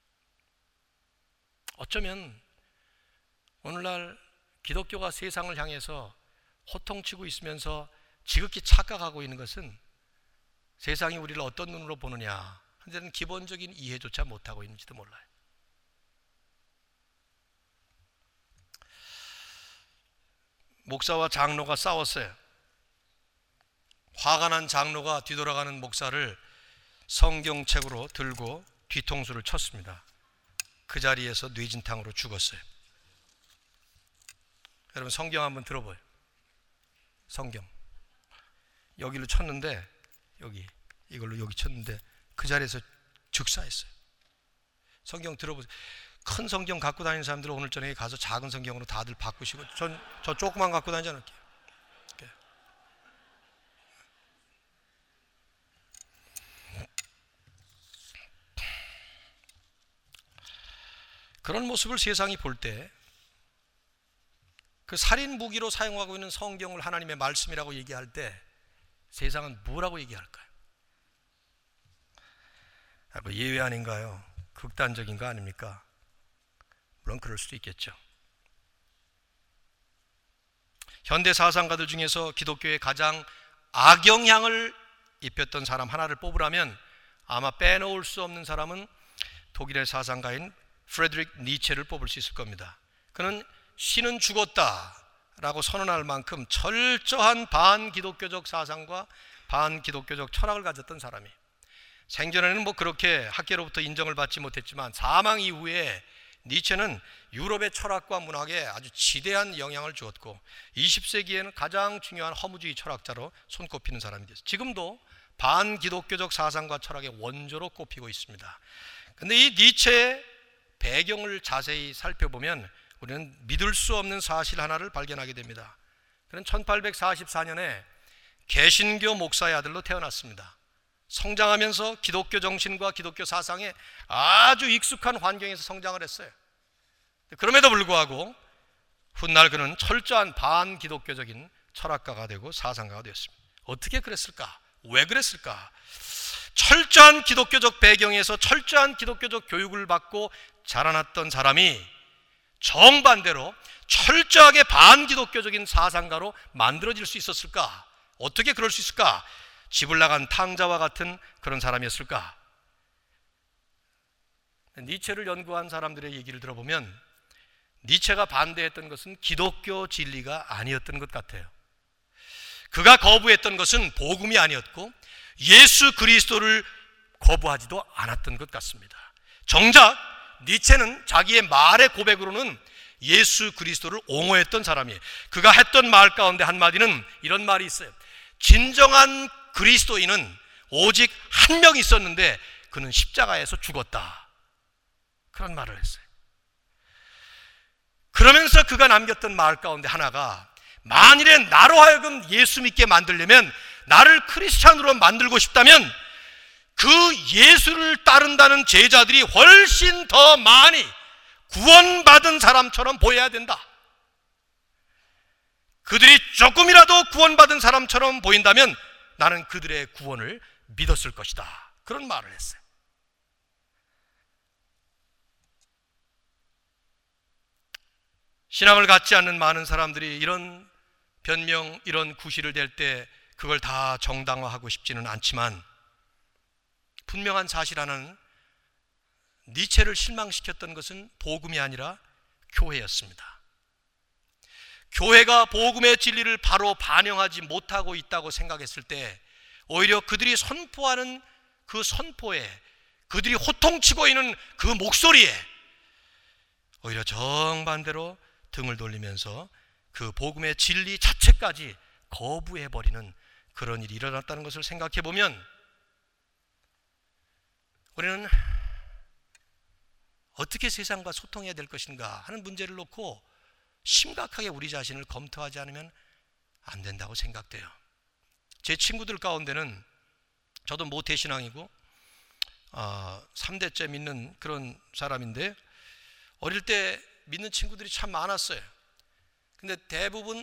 어쩌면 오늘날 기독교가 세상을 향해서 호통치고 있으면서 지극히 착각하고 있는 것은 세상이 우리를 어떤 눈으로 보느냐 하는 데는 기본적인 이해조차 못하고 있는지도 몰라요. 목사와 장로가 싸웠어요. 화가 난 장로가 뒤돌아가는 목사를 성경책으로 들고 뒤통수를 쳤습니다. 그 자리에서 뇌진탕으로 죽었어요. 여러분 성경 한번 들어봐요. 성경 여기로 쳤는데 이걸로 여기 쳤는데 그 자리에서 즉사했어요. 성경 들어보세요. 큰 성경 갖고 다니는 사람들은 오늘 저녁에 가서 작은 성경으로 다들 바꾸시고 저 조그만 갖고 다니지 않을게요. 그런 모습을 세상이 볼 때 그 살인 무기로 사용하고 있는 성경을 하나님의 말씀이라고 얘기할 때 세상은 뭐라고 얘기할까요? 뭐 예외 아닌가요? 극단적인 거 아닙니까? 물론 그럴 수도 있겠죠. 현대 사상가들 중에서 기독교에 가장 악영향을 입혔던 사람 하나를 뽑으라면 아마 빼놓을 수 없는 사람은 독일의 사상가인 프레드릭 니체를 뽑을 수 있을 겁니다. 그는 신은 죽었다라고 선언할 만큼 철저한 반기독교적 사상과 반기독교적 철학을 가졌던 사람이에요. 생전에는 뭐 그렇게 학계로부터 인정을 받지 못했지만 사망 이후에 니체는 유럽의 철학과 문학에 아주 지대한 영향을 주었고 20세기에는 가장 중요한 허무주의 철학자로 손꼽히는 사람이 됐어요. 지금도 반기독교적 사상과 철학의 원조로 꼽히고 있습니다. 그런데 이 니체의 배경을 자세히 살펴보면 우리는 믿을 수 없는 사실 하나를 발견하게 됩니다. 그는 1844년에 개신교 목사의 아들로 태어났습니다. 성장하면서 기독교 정신과 기독교 사상에 아주 익숙한 환경에서 성장을 했어요. 그럼에도 불구하고 훗날 그는 철저한 반기독교적인 철학가가 되고 사상가가 되었습니다. 어떻게 그랬을까? 왜 그랬을까? 철저한 기독교적 배경에서 철저한 기독교적 교육을 받고 자라났던 사람이 정반대로 철저하게 반기독교적인 사상가로 만들어질 수 있었을까? 어떻게 그럴 수 있을까? 집을 나간 탕자와 같은 그런 사람이었을까? 니체를 연구한 사람들의 얘기를 들어보면 니체가 반대했던 것은 기독교 진리가 아니었던 것 같아요. 그가 거부했던 것은 복음이 아니었고 예수 그리스도를 거부하지도 않았던 것 같습니다. 정작 니체는 자기의 말의 고백으로는 예수 그리스도를 옹호했던 사람이에요. 그가 했던 말 가운데 한마디는 이런 말이 있어요. 진정한 그리스도인은 오직 한 명 있었는데 그는 십자가에서 죽었다. 그런 말을 했어요. 그러면서 그가 남겼던 말 가운데 하나가 만일에 나로 하여금 예수 믿게 만들려면 나를 크리스찬으로 만들고 싶다면 그 예수를 따른다는 제자들이 훨씬 더 많이 구원받은 사람처럼 보여야 된다. 그들이 조금이라도 구원받은 사람처럼 보인다면 나는 그들의 구원을 믿었을 것이다. 그런 말을 했어요. 신앙을 갖지 않는 많은 사람들이 이런 변명, 이런 구실을 댈 때 그걸 다 정당화하고 싶지는 않지만 분명한 사실 하나는 니체를 실망시켰던 것은 복음이 아니라 교회였습니다. 교회가 복음의 진리를 바로 반영하지 못하고 있다고 생각했을 때 오히려 그들이 선포하는 그 선포에, 그들이 호통치고 있는 그 목소리에 오히려 정반대로 등을 돌리면서 그 복음의 진리 자체까지 거부해버리는 그런 일이 일어났다는 것을 생각해 보면 우리는 어떻게 세상과 소통해야 될 것인가 하는 문제를 놓고 심각하게 우리 자신을 검토하지 않으면 안 된다고 생각돼요. 제 친구들 가운데는 저도 모태신앙이고 3대째 믿는 그런 사람인데 어릴 때 믿는 친구들이 참 많았어요. 근데 대부분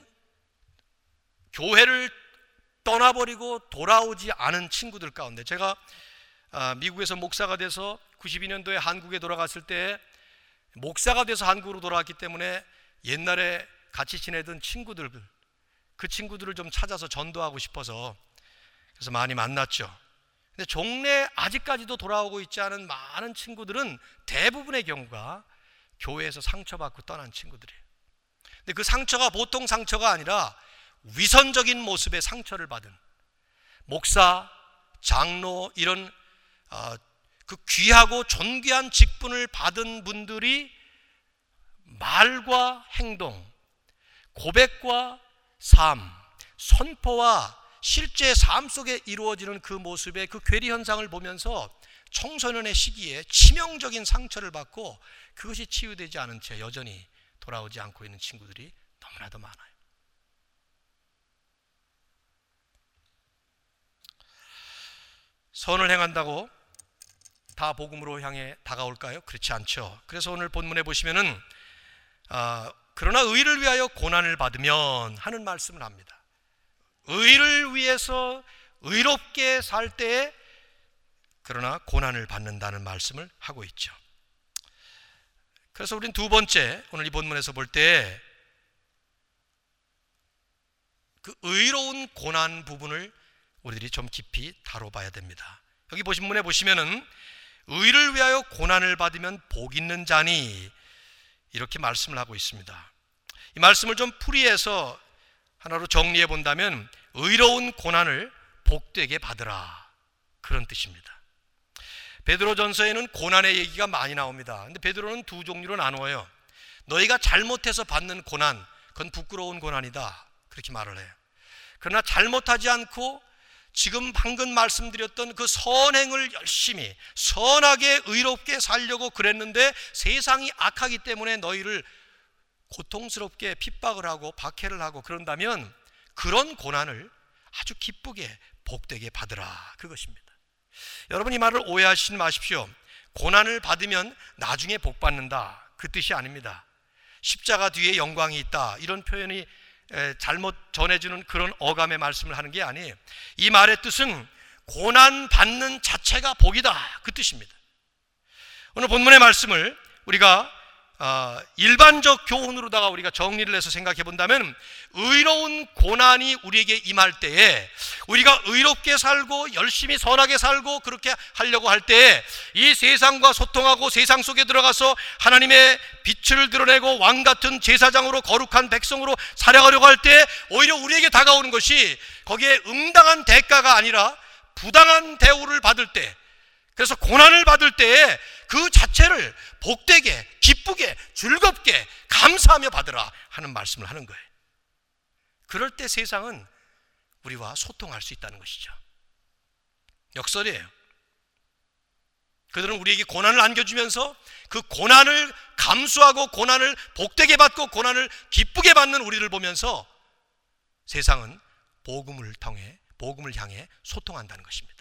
교회를 떠나버리고 돌아오지 않은 친구들 가운데 제가 미국에서 목사가 돼서 92년도에 한국에 돌아갔을 때 목사가 돼서 한국으로 돌아왔기 때문에 옛날에 같이 지내던 친구들 그 친구들을 좀 찾아서 전도하고 싶어서 그래서 많이 만났죠. 근데 종래 아직까지도 돌아오고 있지 않은 많은 친구들은 대부분의 경우가 교회에서 상처받고 떠난 친구들이에요. 근데 그 상처가 보통 상처가 아니라 위선적인 모습의 상처를 받은 목사, 장로 이런 그 귀하고 존귀한 직분을 받은 분들이 말과 행동, 고백과 삶, 선포와 실제 삶 속에 이루어지는 그 모습의 그 괴리 현상을 보면서 청소년의 시기에 치명적인 상처를 받고 그것이 치유되지 않은 채 여전히 돌아오지 않고 있는 친구들이 너무나도 많아요. 선을 행한다고 다 복음으로 향해 다가올까요? 그렇지 않죠. 그래서 오늘 본문에 보시면은 그러나 의를 위하여 고난을 받으면 하는 말씀을 합니다. 의를 위해서 의롭게 살 때에 그러나 고난을 받는다는 말씀을 하고 있죠. 그래서 우린 두 번째 오늘 이 본문에서 볼 때 그 의로운 고난 부분을 우리들이 좀 깊이 다뤄봐야 됩니다. 여기 본문에 보시면은 의를 위하여 고난을 받으면 복 있는 자니 이렇게 말씀을 하고 있습니다. 이 말씀을 좀 풀이해서 하나로 정리해 본다면 의로운 고난을 복되게 받으라 그런 뜻입니다. 베드로전서에는 고난의 얘기가 많이 나옵니다. 근데 베드로는 두 종류로 나누어요. 너희가 잘못해서 받는 고난, 그건 부끄러운 고난이다 그렇게 말을 해요. 그러나 잘못하지 않고 지금 방금 말씀드렸던 그 선행을 열심히 선하게 의롭게 살려고 그랬는데 세상이 악하기 때문에 너희를 고통스럽게 핍박을 하고 박해를 하고 그런다면 그런 고난을 아주 기쁘게 복되게 받으라 그것입니다. 여러분 이 말을 오해하시지 마십시오. 고난을 받으면 나중에 복 받는다 그 뜻이 아닙니다. 십자가 뒤에 영광이 있다 이런 표현이 잘못 전해주는 그런 어감의 말씀을 하는 게 아니에요. 이 말의 뜻은 고난 받는 자체가 복이다 그 뜻입니다. 오늘 본문의 말씀을 우리가 일반적 교훈으로다가 우리가 정리를 해서 생각해 본다면 의로운 고난이 우리에게 임할 때에 우리가 의롭게 살고 열심히 선하게 살고 그렇게 하려고 할 때에 이 세상과 소통하고 세상 속에 들어가서 하나님의 빛을 드러내고 왕같은 제사장으로 거룩한 백성으로 살아가려고 할 때 오히려 우리에게 다가오는 것이 거기에 응당한 대가가 아니라 부당한 대우를 받을 때, 그래서 고난을 받을 때에 그 자체를 복되게 기쁘게 즐겁게 감사하며 받으라 하는 말씀을 하는 거예요. 그럴 때 세상은 우리와 소통할 수 있다는 것이죠. 역설이에요. 그들은 우리에게 고난을 안겨주면서 그 고난을 감수하고 고난을 복되게 받고 고난을 기쁘게 받는 우리를 보면서 세상은 복음을 통해 복음을 향해 소통한다는 것입니다.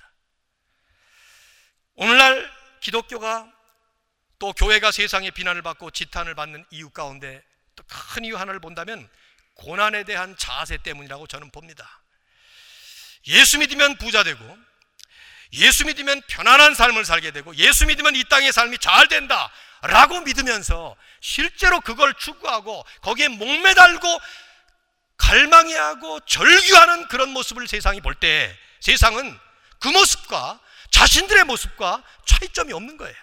오늘날 기독교가 또 교회가 세상의 비난을 받고 지탄을 받는 이유 가운데 또 큰 이유 하나를 본다면 고난에 대한 자세 때문이라고 저는 봅니다. 예수 믿으면 부자 되고 예수 믿으면 편안한 삶을 살게 되고 예수 믿으면 이 땅의 삶이 잘 된다 라고 믿으면서 실제로 그걸 추구하고 거기에 목매달고 갈망해하고 절규하는 그런 모습을 세상이 볼 때 세상은 그 모습과 자신들의 모습과 차이점이 없는 거예요.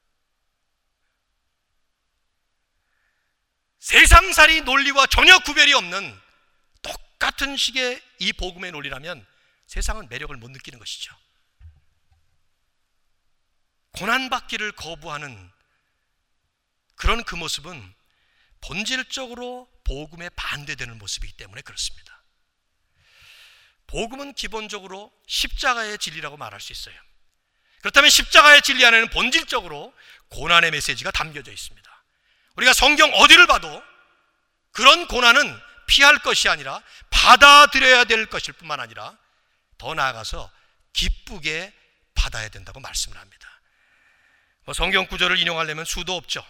세상살이 논리와 전혀 구별이 없는 똑같은 식의 이 복음의 논리라면 세상은 매력을 못 느끼는 것이죠. 고난받기를 거부하는 그런 그 모습은 본질적으로 복음에 반대되는 모습이기 때문에 그렇습니다. 복음은 기본적으로 십자가의 진리라고 말할 수 있어요. 그렇다면 십자가의 진리 안에는 본질적으로 고난의 메시지가 담겨져 있습니다. 우리가 성경 어디를 봐도 그런 고난은 피할 것이 아니라 받아들여야 될 것일 뿐만 아니라 더 나아가서 기쁘게 받아야 된다고 말씀을 합니다. 성경 구절을 인용하려면 수도 없죠.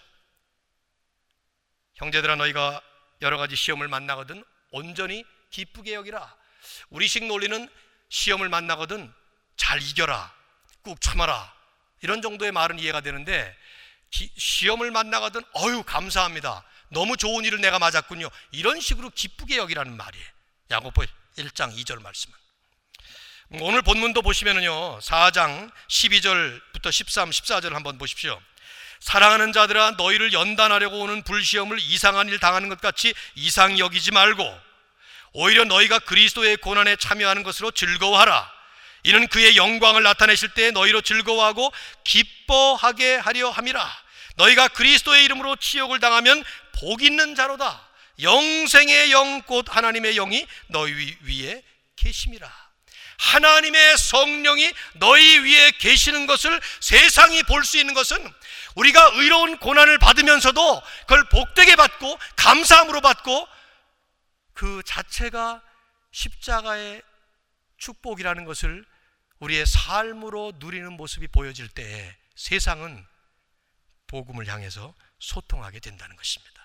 형제들아 너희가 여러 가지 시험을 만나거든 온전히 기쁘게 여기라. 우리식 논리는 시험을 만나거든 잘 이겨라, 꾹 참아라 이런 정도의 말은 이해가 되는데 시험을 만나거든 어유 감사합니다, 너무 좋은 일을 내가 맞았군요 이런 식으로 기쁘게 여기라는 말이에요. 야고보 1장 2절 말씀은. 오늘 본문도 보시면은요, 4장 12절부터 13, 14절 한번 보십시오. 사랑하는 자들아, 너희를 연단하려고 오는 불시험을 이상한 일 당하는 것 같이 이상히 여기지 말고 오히려 너희가 그리스도의 고난에 참여하는 것으로 즐거워하라. 이는 그의 영광을 나타내실 때 너희로 즐거워하고 기뻐하게 하려 함이라. 너희가 그리스도의 이름으로 치욕을 당하면 복 있는 자로다. 영생의 영 곧 하나님의 영이 너희 위에 계심이라. 하나님의 성령이 너희 위에 계시는 것을 세상이 볼 수 있는 것은 우리가 의로운 고난을 받으면서도 그걸 복되게 받고 감사함으로 받고 그 자체가 십자가의 축복이라는 것을 우리의 삶으로 누리는 모습이 보여질 때에 세상은 복음을 향해서 소통하게 된다는 것입니다.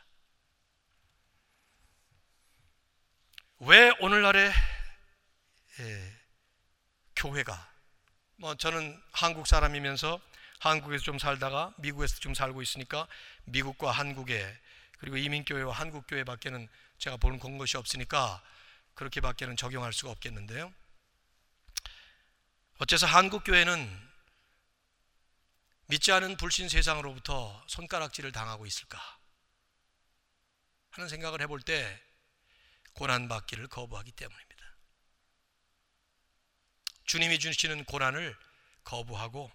왜 오늘날의 교회가, 저는 한국 사람이면서 한국에서 좀 살다가 미국에서 좀 살고 있으니까 미국과 한국에, 그리고 이민교회와 한국교회밖에는 제가 본 것이 없으니까 그렇게밖에는 적용할 수가 없겠는데요, 어째서 한국교회는 믿지 않은 불신 세상으로부터 손가락질을 당하고 있을까 하는 생각을 해볼 때 고난받기를 거부하기 때문입니다. 주님이 주시는 고난을 거부하고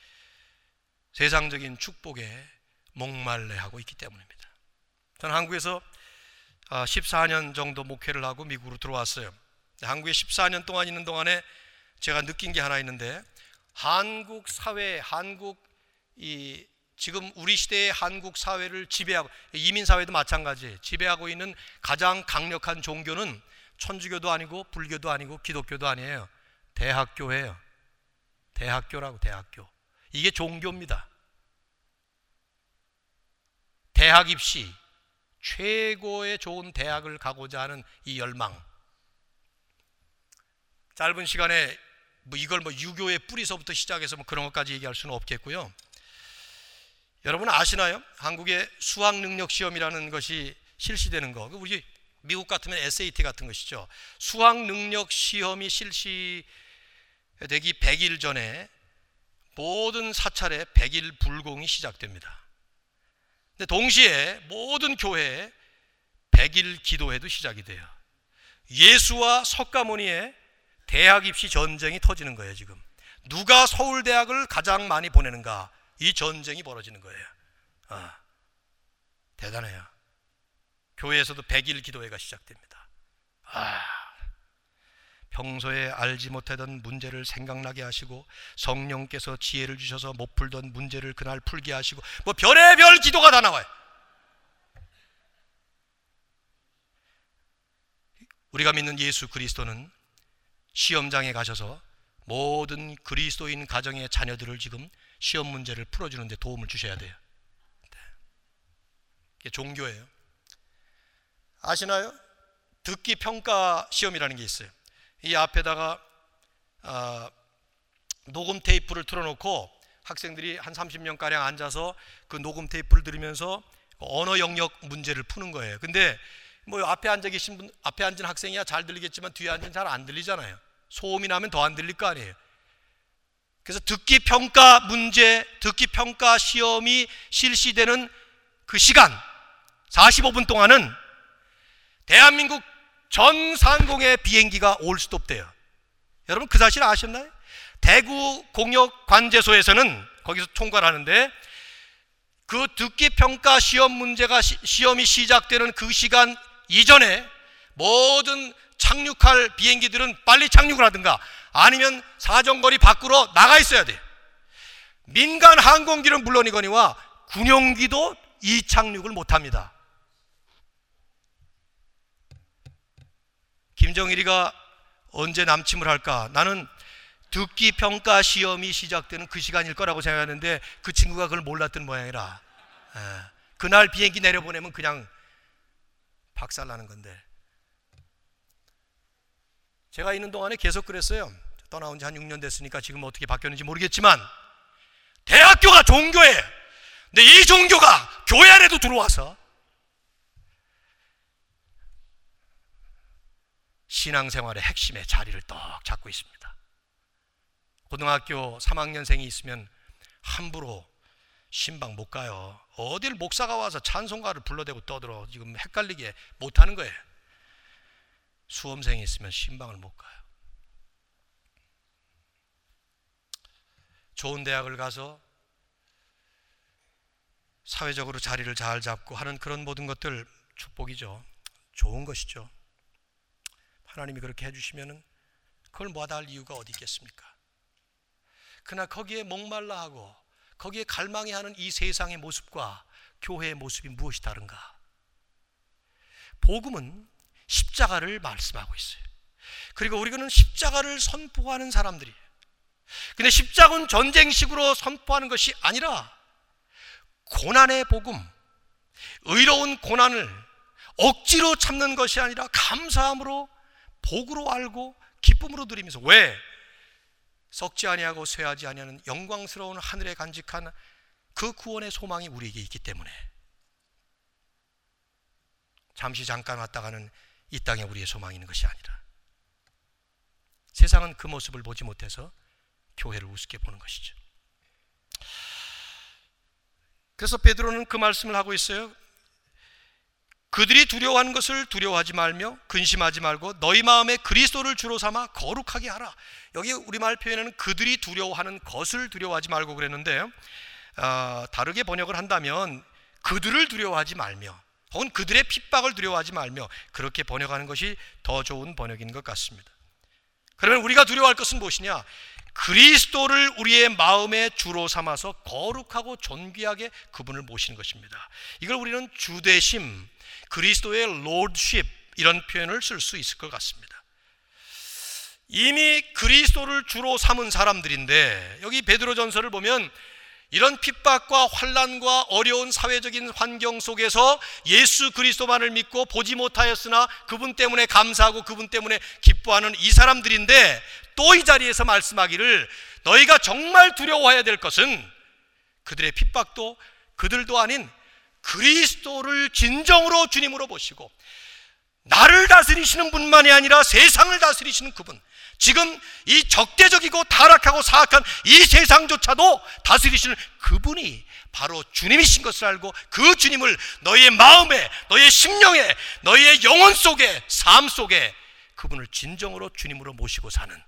세상적인 축복에 목말라하고 있기 때문입니다. 저는 한국에서 14년 정도 목회를 하고 미국으로 들어왔어요. 한국에 14년 동안 있는 동안에 제가 느낀 게 하나 있는데, 한국 사회, 지금 우리 시대의 한국 사회를 지배하고, 이민 사회도 마찬가지, 지배하고 있는 가장 강력한 종교는 천주교도 아니고 불교도 아니고 기독교도 아니에요. 대학교예요. 대학교라고, 대학교. 이게 종교입니다. 대학 입시, 최고의 좋은 대학을 가고자 하는 이 열망. 짧은 시간에 이걸 유교의 뿌리서부터 시작해서 그런 것까지 얘기할 수는 없겠고요. 여러분 아시나요? 한국의 수학 능력 시험이라는 것이 실시되는 거. 우리 미국 같으면 SAT 같은 것이죠. 수학 능력 시험이 실시되기 100일 전에 모든 사찰에 100일 불공이 시작됩니다. 근데 동시에 모든 교회에 100일 기도회도 시작이 돼요. 예수와 석가모니의 대학 입시 전쟁이 터지는 거예요. 지금 누가 서울대학을 가장 많이 보내는가, 이 전쟁이 벌어지는 거예요. 대단해요. 교회에서도 100일 기도회가 시작됩니다. 평소에 알지 못하던 문제를 생각나게 하시고 성령께서 지혜를 주셔서 못 풀던 문제를 그날 풀게 하시고 별의별 기도가 다 나와요. 우리가 믿는 예수 그리스도는 시험장에 가셔서 모든 그리스도인 가정의 자녀들을 지금 시험 문제를 풀어주는 데 도움을 주셔야 돼요. 이게 종교예요. 아시나요? 듣기 평가 시험이라는 게 있어요. 이 앞에다가 녹음 테이프를 틀어놓고 학생들이 한 30명가량 앉아서 그 녹음 테이프를 들으면서 언어 영역 문제를 푸는 거예요. 근데 앞에 앉은 학생이야 잘 들리겠지만 뒤에 앉은 잘 안 들리잖아요. 소음이 나면 더 안 들릴 거 아니에요. 그래서 듣기 평가 문제, 듣기 평가 시험이 실시되는 그 시간 45분 동안은 대한민국 전 상공의 비행기가 올 수도 없대요. 여러분 그 사실 아셨나요? 대구 공역 관제소에서는 거기서 총괄 하는데 그 듣기 평가 시험 문제가 시험이 시작되는 그 시간 이전에 모든 착륙할 비행기들은 빨리 착륙을 하든가 아니면 사정거리 밖으로 나가 있어야 돼. 민간 항공기는 물론이거니와 군용기도 이 착륙을 못합니다. 김정일이가 언제 남침을 할까? 나는 듣기 평가 시험이 시작되는 그 시간일 거라고 생각하는데 그 친구가 그걸 몰랐던 모양이라 그날 비행기 내려보내면 그냥 박살나는 건데, 제가 있는 동안에 계속 그랬어요. 떠나온 지 한 6년 됐으니까 지금 어떻게 바뀌었는지 모르겠지만 대학교가 종교예요. 근데 이 종교가 교회 안에도 들어와서 신앙생활의 핵심에 자리를 떡 잡고 있습니다. 고등학교 3학년생이 있으면 함부로 신방 못 가요. 어딜 목사가 와서 찬송가를 불러대고 떠들어 지금 헷갈리게 못하는 거예요. 수험생이 있으면 신방을 못 가요. 좋은 대학을 가서 사회적으로 자리를 잘 잡고 하는 그런 모든 것들 축복이죠. 좋은 것이죠. 하나님이 그렇게 해주시면은 그걸 마다할 이유가 어디 있겠습니까? 그러나 거기에 목말라 하고 거기에 갈망해 하는 이 세상의 모습과 교회의 모습이 무엇이 다른가? 복음은 십자가를 말씀하고 있어요. 그리고 우리는 십자가를 선포하는 사람들이에요. 근데 십자가는 전쟁식으로 선포하는 것이 아니라 고난의 복음, 의로운 고난을 억지로 참는 것이 아니라 감사함으로 복으로 알고 기쁨으로 드리면서, 왜? 썩지 아니하고 쇠하지 아니하는 영광스러운 하늘에 간직한 그 구원의 소망이 우리에게 있기 때문에 잠시 잠깐 왔다가는 이 땅에 우리의 소망이 있는 것이 아니라, 세상은 그 모습을 보지 못해서 교회를 우습게 보는 것이죠. 그래서 베드로는 그 말씀을 하고 있어요. 그들이 두려워하는 것을 두려워하지 말며 근심하지 말고 너희 마음에 그리스도를 주로 삼아 거룩하게 하라. 여기 우리말 표현에는 그들이 두려워하는 것을 두려워하지 말고 그랬는데, 다르게 번역을 한다면 그들을 두려워하지 말며 혹은 그들의 핍박을 두려워하지 말며, 그렇게 번역하는 것이 더 좋은 번역인 것 같습니다. 그러면 우리가 두려워할 것은 무엇이냐? 그리스도를 우리의 마음의 주로 삼아서 거룩하고 존귀하게 그분을 모시는 것입니다. 이걸 우리는 주대심, 그리스도의 lordship, 이런 표현을 쓸 수 있을 것 같습니다. 이미 그리스도를 주로 삼은 사람들인데, 여기 베드로전서를 보면 이런 핍박과 환난과 어려운 사회적인 환경 속에서 예수 그리스도만을 믿고 보지 못하였으나 그분 때문에 감사하고 그분 때문에 기뻐하는 이 사람들인데, 또 이 자리에서 말씀하기를 너희가 정말 두려워해야 될 것은 그들의 핍박도 그들도 아닌 그리스도를 진정으로 주님으로 보시고 나를 다스리시는 분만이 아니라 세상을 다스리시는 그분, 지금 이 적대적이고 타락하고 사악한 이 세상조차도 다스리시는 그분이 바로 주님이신 것을 알고 그 주님을 너희의 마음에, 너희의 심령에, 너희의 영혼 속에, 삶 속에 그분을 진정으로 주님으로 모시고 사는,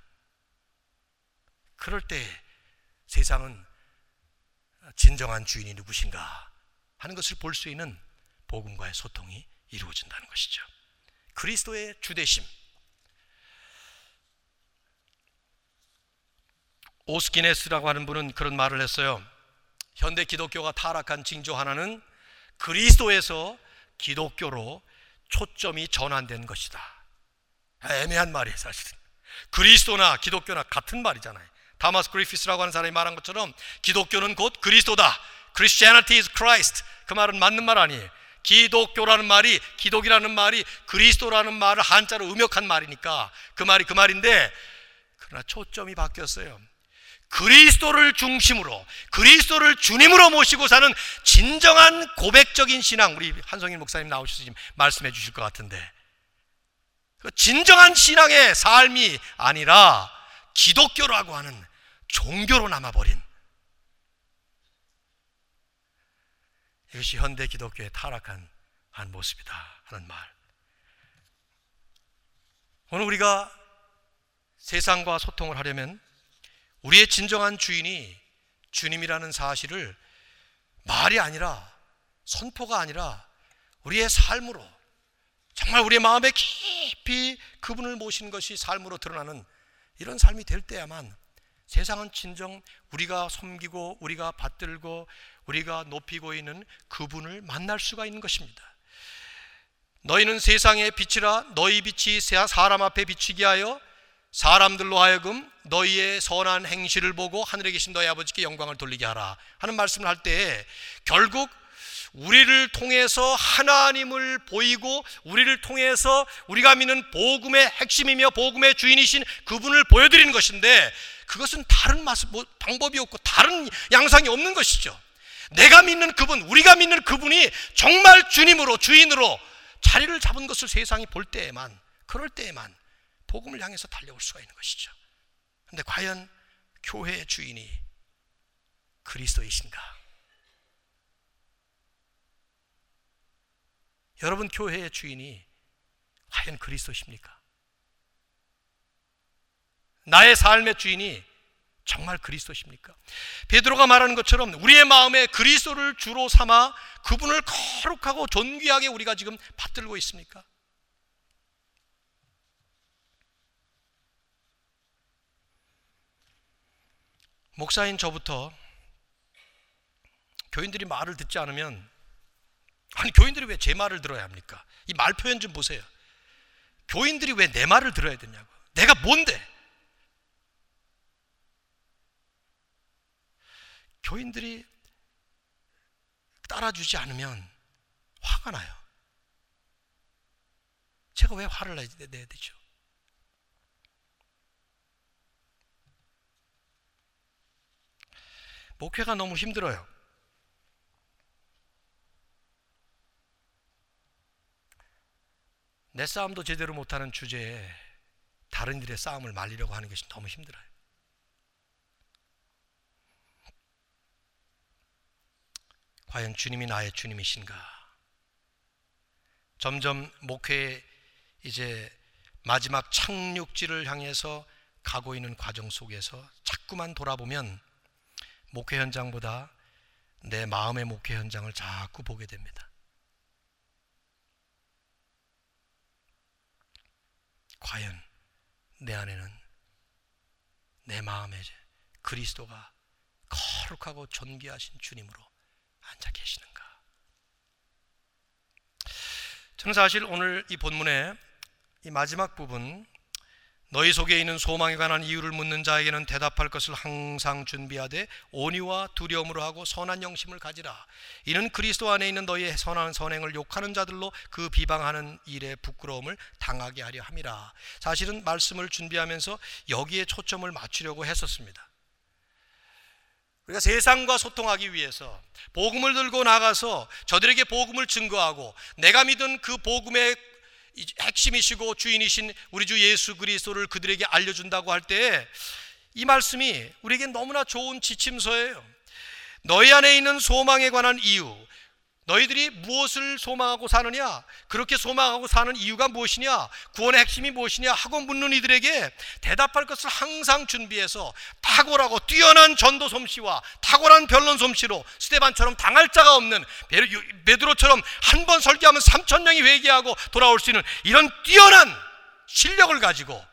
그럴 때 세상은 진정한 주인이 누구신가 하는 것을 볼 수 있는 복음과의 소통이 이루어진다는 것이죠. 그리스도의 주대심. 오스기네스라고 하는 분은 그런 말을 했어요. 현대 기독교가 타락한 징조 하나는 그리스도에서 기독교로 초점이 전환된 것이다. 애매한 말이에요. 사실은 그리스도나 기독교나 같은 말이잖아요. 다마스 그리피스라고 하는 사람이 말한 것처럼 기독교는 곧 그리스도다. Christianity is Christ. 그 말은 맞는 말 아니에요. 기독교라는 말이, 기독이라는 말이 그리스도라는 말을 한자로 음역한 말이니까 그 말이 그 말인데, 그러나 초점이 바뀌었어요. 그리스도를 중심으로, 그리스도를 주님으로 모시고 사는 진정한 고백적인 신앙, 우리 한성인 목사님 나오셔서 지금 말씀해 주실 것 같은데, 그 진정한 신앙의 삶이 아니라 기독교라고 하는 종교로 남아버린, 이것이 현대 기독교의 타락한 한 모습이다 하는 말. 오늘 우리가 세상과 소통을 하려면 우리의 진정한 주인이 주님이라는 사실을 말이 아니라, 선포가 아니라 우리의 삶으로, 정말 우리의 마음에 깊이 그분을 모시는 것이 삶으로 드러나는 이런 삶이 될 때야만 세상은 진정 우리가 섬기고 우리가 받들고 우리가 높이고 있는 그분을 만날 수가 있는 것입니다. 너희는 세상의 빛이라 너희 빛이 사람 앞에 비치게 하여 사람들로 하여금 너희의 선한 행실을 보고 하늘에 계신 너희 아버지께 영광을 돌리게 하라 하는 말씀을 할 때, 결국 우리를 통해서 하나님을 보이고 우리를 통해서 우리가 믿는 복음의 핵심이며 복음의 주인이신 그분을 보여드리는 것인데, 그것은 다른 방법이 없고 다른 양상이 없는 것이죠. 내가 믿는 그분, 우리가 믿는 그분이 정말 주님으로, 주인으로 자리를 잡은 것을 세상이 볼 때에만, 그럴 때에만 복음을 향해서 달려올 수가 있는 것이죠. 그런데 과연 교회의 주인이 그리스도이신가? 여러분, 교회의 주인이 과연 그리스도십니까? 나의 삶의 주인이 정말 그리스도십니까? 베드로가 말하는 것처럼 우리의 마음에 그리스도를 주로 삼아 그분을 거룩하고 존귀하게 우리가 지금 받들고 있습니까? 목사인 저부터 교인들이 말을 듣지 않으면, 아니 교인들이 왜 제 말을 들어야 합니까? 이 말 표현 좀 보세요. 교인들이 왜 내 말을 들어야 되냐고. 내가 뭔데? 교인들이 따라주지 않으면 화가 나요. 제가 왜 화를 내야 되죠? 목회가 너무 힘들어요. 내 싸움도 제대로 못하는 주제에 다른 일의 싸움을 말리려고 하는 것이 너무 힘들어요. 과연 주님이 나의 주님이신가? 점점 목회의 이제 마지막 착륙지를 향해서 가고 있는 과정 속에서 자꾸만 돌아보면 목회 현장보다 내 마음의 목회 현장을 자꾸 보게 됩니다. 과연 내 안에는, 내 마음에 그리스도가 거룩하고 존귀하신 주님으로 앉아 계시는가? 저는 사실 오늘 이 본문의 이 마지막 부분, 너희 속에 있는 소망에 관한 이유를 묻는 자에게는 대답할 것을 항상 준비하되 온유와 두려움으로 하고 선한 영심을 가지라. 이는 그리스도 안에 있는 너희의 선한 선행을 욕하는 자들로 그 비방하는 일에 부끄러움을 당하게 하려 함이라. 사실은 말씀을 준비하면서 여기에 초점을 맞추려고 했었습니다. 우리가 세상과 소통하기 위해서 복음을 들고 나가서 저들에게 복음을 증거하고 내가 믿은 그 복음의 핵심이시고 주인이신 우리 주 예수 그리스도를 그들에게 알려준다고 할 때 이 말씀이 우리에게 너무나 좋은 지침서예요. 너희 안에 있는 소망에 관한 이유, 너희들이 무엇을 소망하고 사느냐, 그렇게 소망하고 사는 이유가 무엇이냐, 구원의 핵심이 무엇이냐 하고 묻는 이들에게 대답할 것을 항상 준비해서 탁월하고 뛰어난 전도 솜씨와 탁월한 변론 솜씨로 스데반처럼 당할 자가 없는, 베드로처럼 한 번 설교하면 3,000명이 회개하고 돌아올 수 있는 이런 뛰어난 실력을 가지고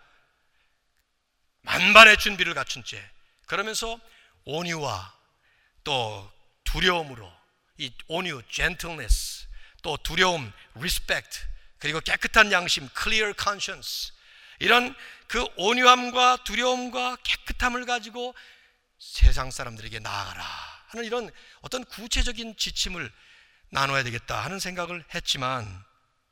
만반의 준비를 갖춘 채, 그러면서 온유와 또 두려움으로, 이 온유, gentleness, 또 두려움, respect, 그리고 깨끗한 양심, clear conscience, 이런 그 온유함과 두려움과 깨끗함을 가지고 세상 사람들에게 나아가라 하는 이런 어떤 구체적인 지침을 나눠야 되겠다 하는 생각을 했지만,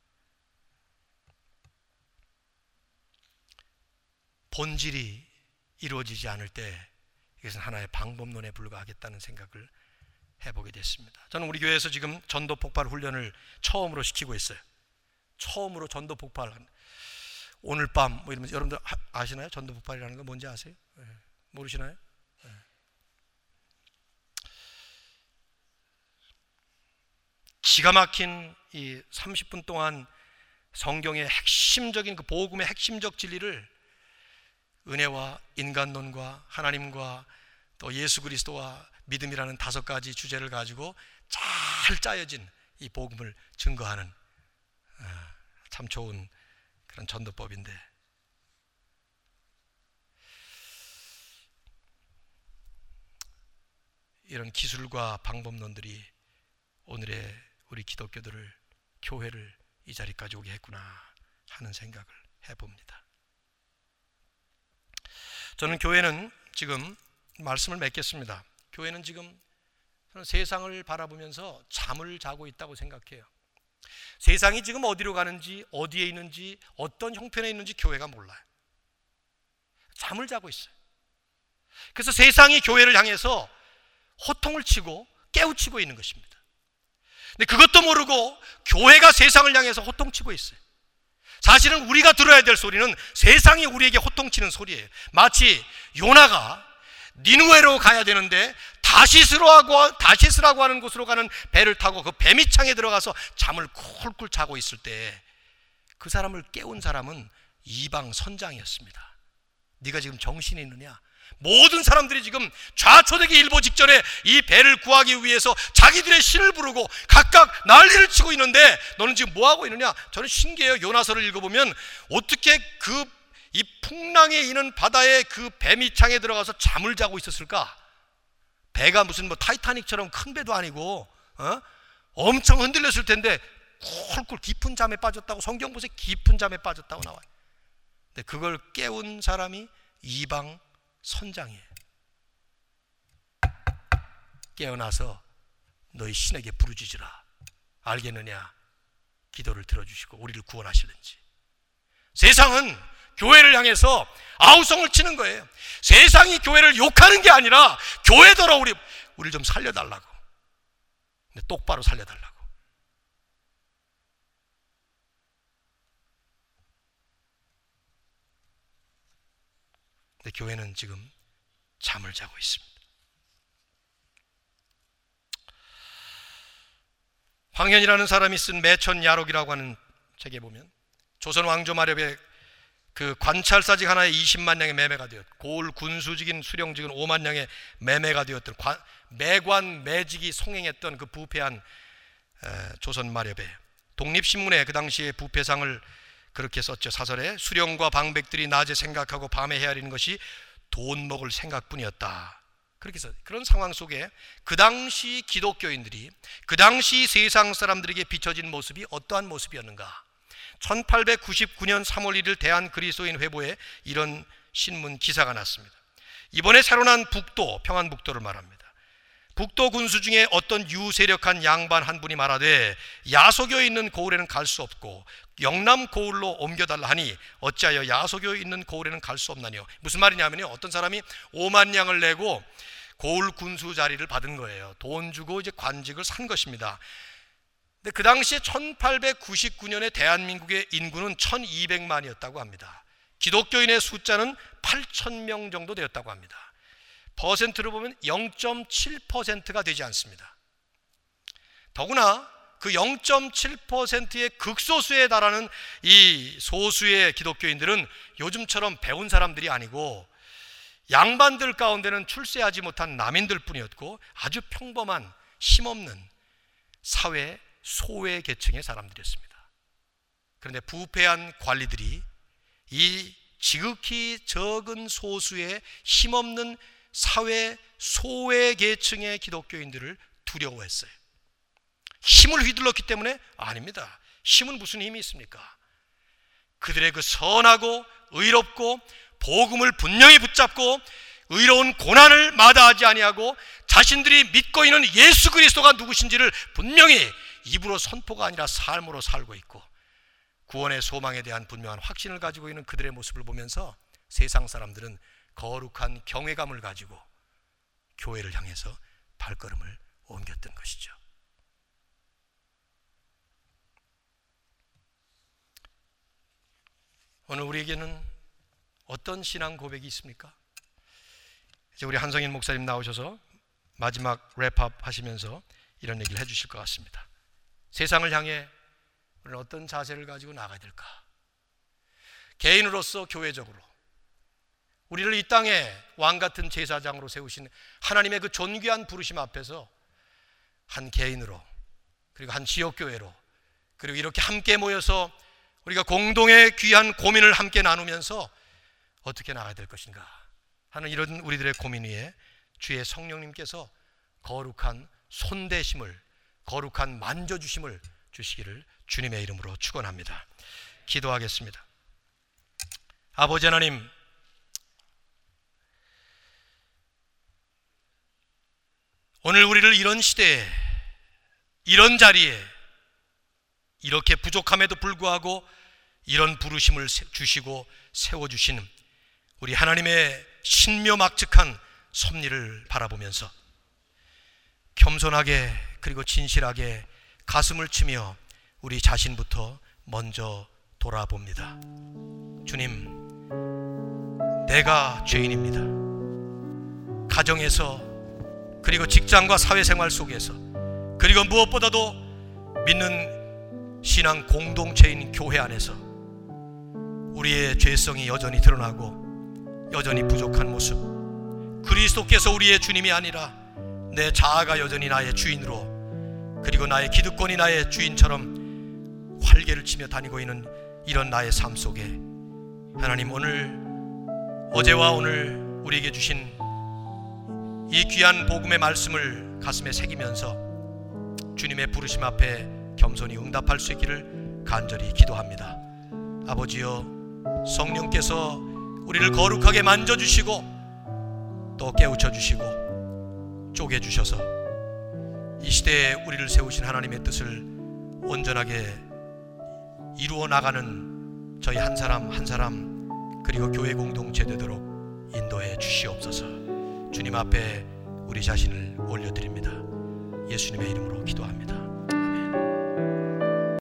본질이 이루어지지 않을 때 이것은 하나의 방법론에 불과하겠다는 생각을 해보게 됐습니다. 저는 우리 교회에서 지금 전도 폭발 훈련을 처음으로 시키고 있어요. 처음으로 전도 폭발. 오늘 밤 뭐 이러면서, 여러분들 아시나요? 전도 폭발이라는 거 뭔지 아세요? 네. 모르시나요? 네. 기가 막힌 이 30분 동안 성경의 핵심적인 그 복음의 핵심적 진리를 은혜와 인간론과 하나님과 또 예수 그리스도와 믿음이라는 5가지 주제를 가지고 잘 짜여진 이 복음을 증거하는 참 좋은 그런 전도법인데, 이런 기술과 방법론들이 오늘의 우리 기독교들을, 교회를 이 자리까지 오게 했구나 하는 생각을 해봅니다. 저는 교회는 지금 말씀을 맺겠습니다. 교회는 지금 세상을 바라보면서 잠을 자고 있다고 생각해요. 세상이 지금 어디로 가는지, 어디에 있는지, 어떤 형편에 있는지 교회가 몰라요. 잠을 자고 있어요. 그래서 세상이 교회를 향해서 호통을 치고 깨우치고 있는 것입니다. 근데 그것도 모르고 교회가 세상을 향해서 호통치고 있어요. 사실은 우리가 들어야 될 소리는 세상이 우리에게 호통치는 소리예요. 마치 요나가 니느웨로 가야 되는데 다시스라고 하는 곳으로 가는 배를 타고 그 배밑창에 들어가서 잠을 쿨쿨 자고 있을 때 그 사람을 깨운 사람은 이방 선장이었습니다. 네가 지금 정신이 있느냐? 모든 사람들이 지금 좌초되기 일보 직전에 이 배를 구하기 위해서 자기들의 신을 부르고 각각 난리를 치고 있는데 너는 지금 뭐하고 있느냐? 저는 신기해요. 요나서를 읽어보면 어떻게 이 풍랑에 이는 바다에 그 배밑창에 들어가서 잠을 자고 있었을까? 배가 무슨 뭐 타이타닉처럼 큰 배도 아니고 엄청 흔들렸을 텐데 쿨쿨 깊은 잠에 빠졌다고, 성경 보세요. 깊은 잠에 빠졌다고 나와요. 근데 그걸 깨운 사람이 이방 선장이에요. 깨어나서 너희 신에게 부르짖으라. 알겠느냐? 기도를 들어주시고 우리를 구원하실는지. 세상은 교회를 향해서 아우성을 치는 거예요. 세상이 교회를 욕하는 게 아니라 교회더러 우리를 좀 살려달라고. 근데 똑바로 살려달라고. 근데 교회는 지금 잠을 자고 있습니다. 황현이라는 사람이 쓴 매천야록이라고 하는 책에 보면 조선 왕조 마렵에 그 관찰사직 하나에 20만 냥의 매매가 되었고 고을 군수직인 수령직은 5만 냥의 매매가 되었던 매관 매직이 송행했던 그 부패한 조선 마렵에 독립신문에 그 당시에 부패상을 그렇게 썼죠. 사설에 수령과 방백들이 낮에 생각하고 밤에 헤아리는 것이 돈 먹을 생각뿐이었다. 그렇게 해서 그런 상황 속에 그 당시 기독교인들이 그 당시 세상 사람들에게 비춰진 모습이 어떠한 모습이었는가? 1899년 3월 1일 대한그리스도인 회보에 이런 신문 기사가 났습니다. 이번에 새로 난 북도, 평안북도를 말합니다. 북도 군수 중에 어떤 유세력한 양반 한 분이 말하되 야소교에 있는 고을에는 갈 수 없고 영남 고을로 옮겨달라 하니 어찌하여 야소교에 있는 고을에는 갈 수 없나니요. 무슨 말이냐면요, 어떤 사람이 5만 냥을 내고 고을 군수 자리를 받은 거예요. 돈 주고 이제 관직을 산 것입니다. 근데 그 당시에 1899년에 대한민국의 인구는 1200만이었다고 합니다. 기독교인의 숫자는 8000명 정도 되었다고 합니다. 퍼센트로 보면 0.7%가 되지 않습니다. 더구나 그 0.7%의 극소수에 달하는 이 소수의 기독교인들은 요즘처럼 배운 사람들이 아니고 양반들 가운데는 출세하지 못한 남인들 뿐이었고 아주 평범한 힘없는 사회 소외 계층의 사람들이었습니다. 그런데 부패한 관리들이 이 지극히 적은 소수의 힘없는 사회 소외 계층의 기독교인들을 두려워했어요. 힘을 휘둘렀기 때문에? 아닙니다. 힘은 무슨 힘이 있습니까? 그들의 그 선하고 의롭고 복음을 분명히 붙잡고 의로운 고난을 마다하지 아니하고 자신들이 믿고 있는 예수 그리스도가 누구신지를 분명히 입으로 선포가 아니라 삶으로 살고 있고 구원의 소망에 대한 분명한 확신을 가지고 있는 그들의 모습을 보면서 세상 사람들은 거룩한 경외감을 가지고 교회를 향해서 발걸음을 옮겼던 것이죠. 오늘 우리에게는 어떤 신앙 고백이 있습니까? 이제 우리 한성인 목사님 나오셔서 마지막 랩업 하시면서 이런 얘기를 해주실 것 같습니다. 세상을 향해 우리는 어떤 자세를 가지고 나가야 될까? 개인으로서 교회적으로 우리를 이 땅에 왕같은 제사장으로 세우신 하나님의 그 존귀한 부르심 앞에서 한 개인으로 그리고 한 지역교회로 그리고 이렇게 함께 모여서 우리가 공동의 귀한 고민을 함께 나누면서 어떻게 나가야 될 것인가 하는 이런 우리들의 고민 위에 주의 성령님께서 거룩한 손대심을 거룩한 만져주심을 주시기를 주님의 이름으로 축원합니다. 기도하겠습니다. 아버지 하나님, 오늘 우리를 이런 시대에 이런 자리에 이렇게 부족함에도 불구하고 이런 부르심을 주시고 세워주시는 우리 하나님의 신묘막측한 섭리를 바라보면서 겸손하게 그리고 진실하게 가슴을 치며 우리 자신부터 먼저 돌아봅니다. 주님, 내가 죄인입니다. 가정에서, 그리고 직장과 사회생활 속에서, 그리고 무엇보다도 믿는 신앙 공동체인 교회 안에서 우리의 죄성이 여전히 드러나고 여전히 부족한 모습, 그리스도께서 우리의 주님이 아니라 내 자아가 여전히 나의 주인으로, 그리고 나의 기득권이 나의 주인처럼 활개를 치며 다니고 있는 이런 나의 삶 속에 하나님, 어제와 오늘 우리에게 주신 이 귀한 복음의 말씀을 가슴에 새기면서 주님의 부르심 앞에 겸손히 응답할 수 있기를 간절히 기도합니다. 아버지여, 성령께서 우리를 거룩하게 만져주시고 또 깨우쳐주시고 쪼개주셔서 이 시대에 우리를 세우신 하나님의 뜻을 온전하게 이루어 나가는 저희 한 사람 한 사람, 그리고 교회 공동체 되도록 인도해 주시옵소서. 주님 앞에 우리 자신을 올려드립니다. 예수님의 이름으로 기도합니다.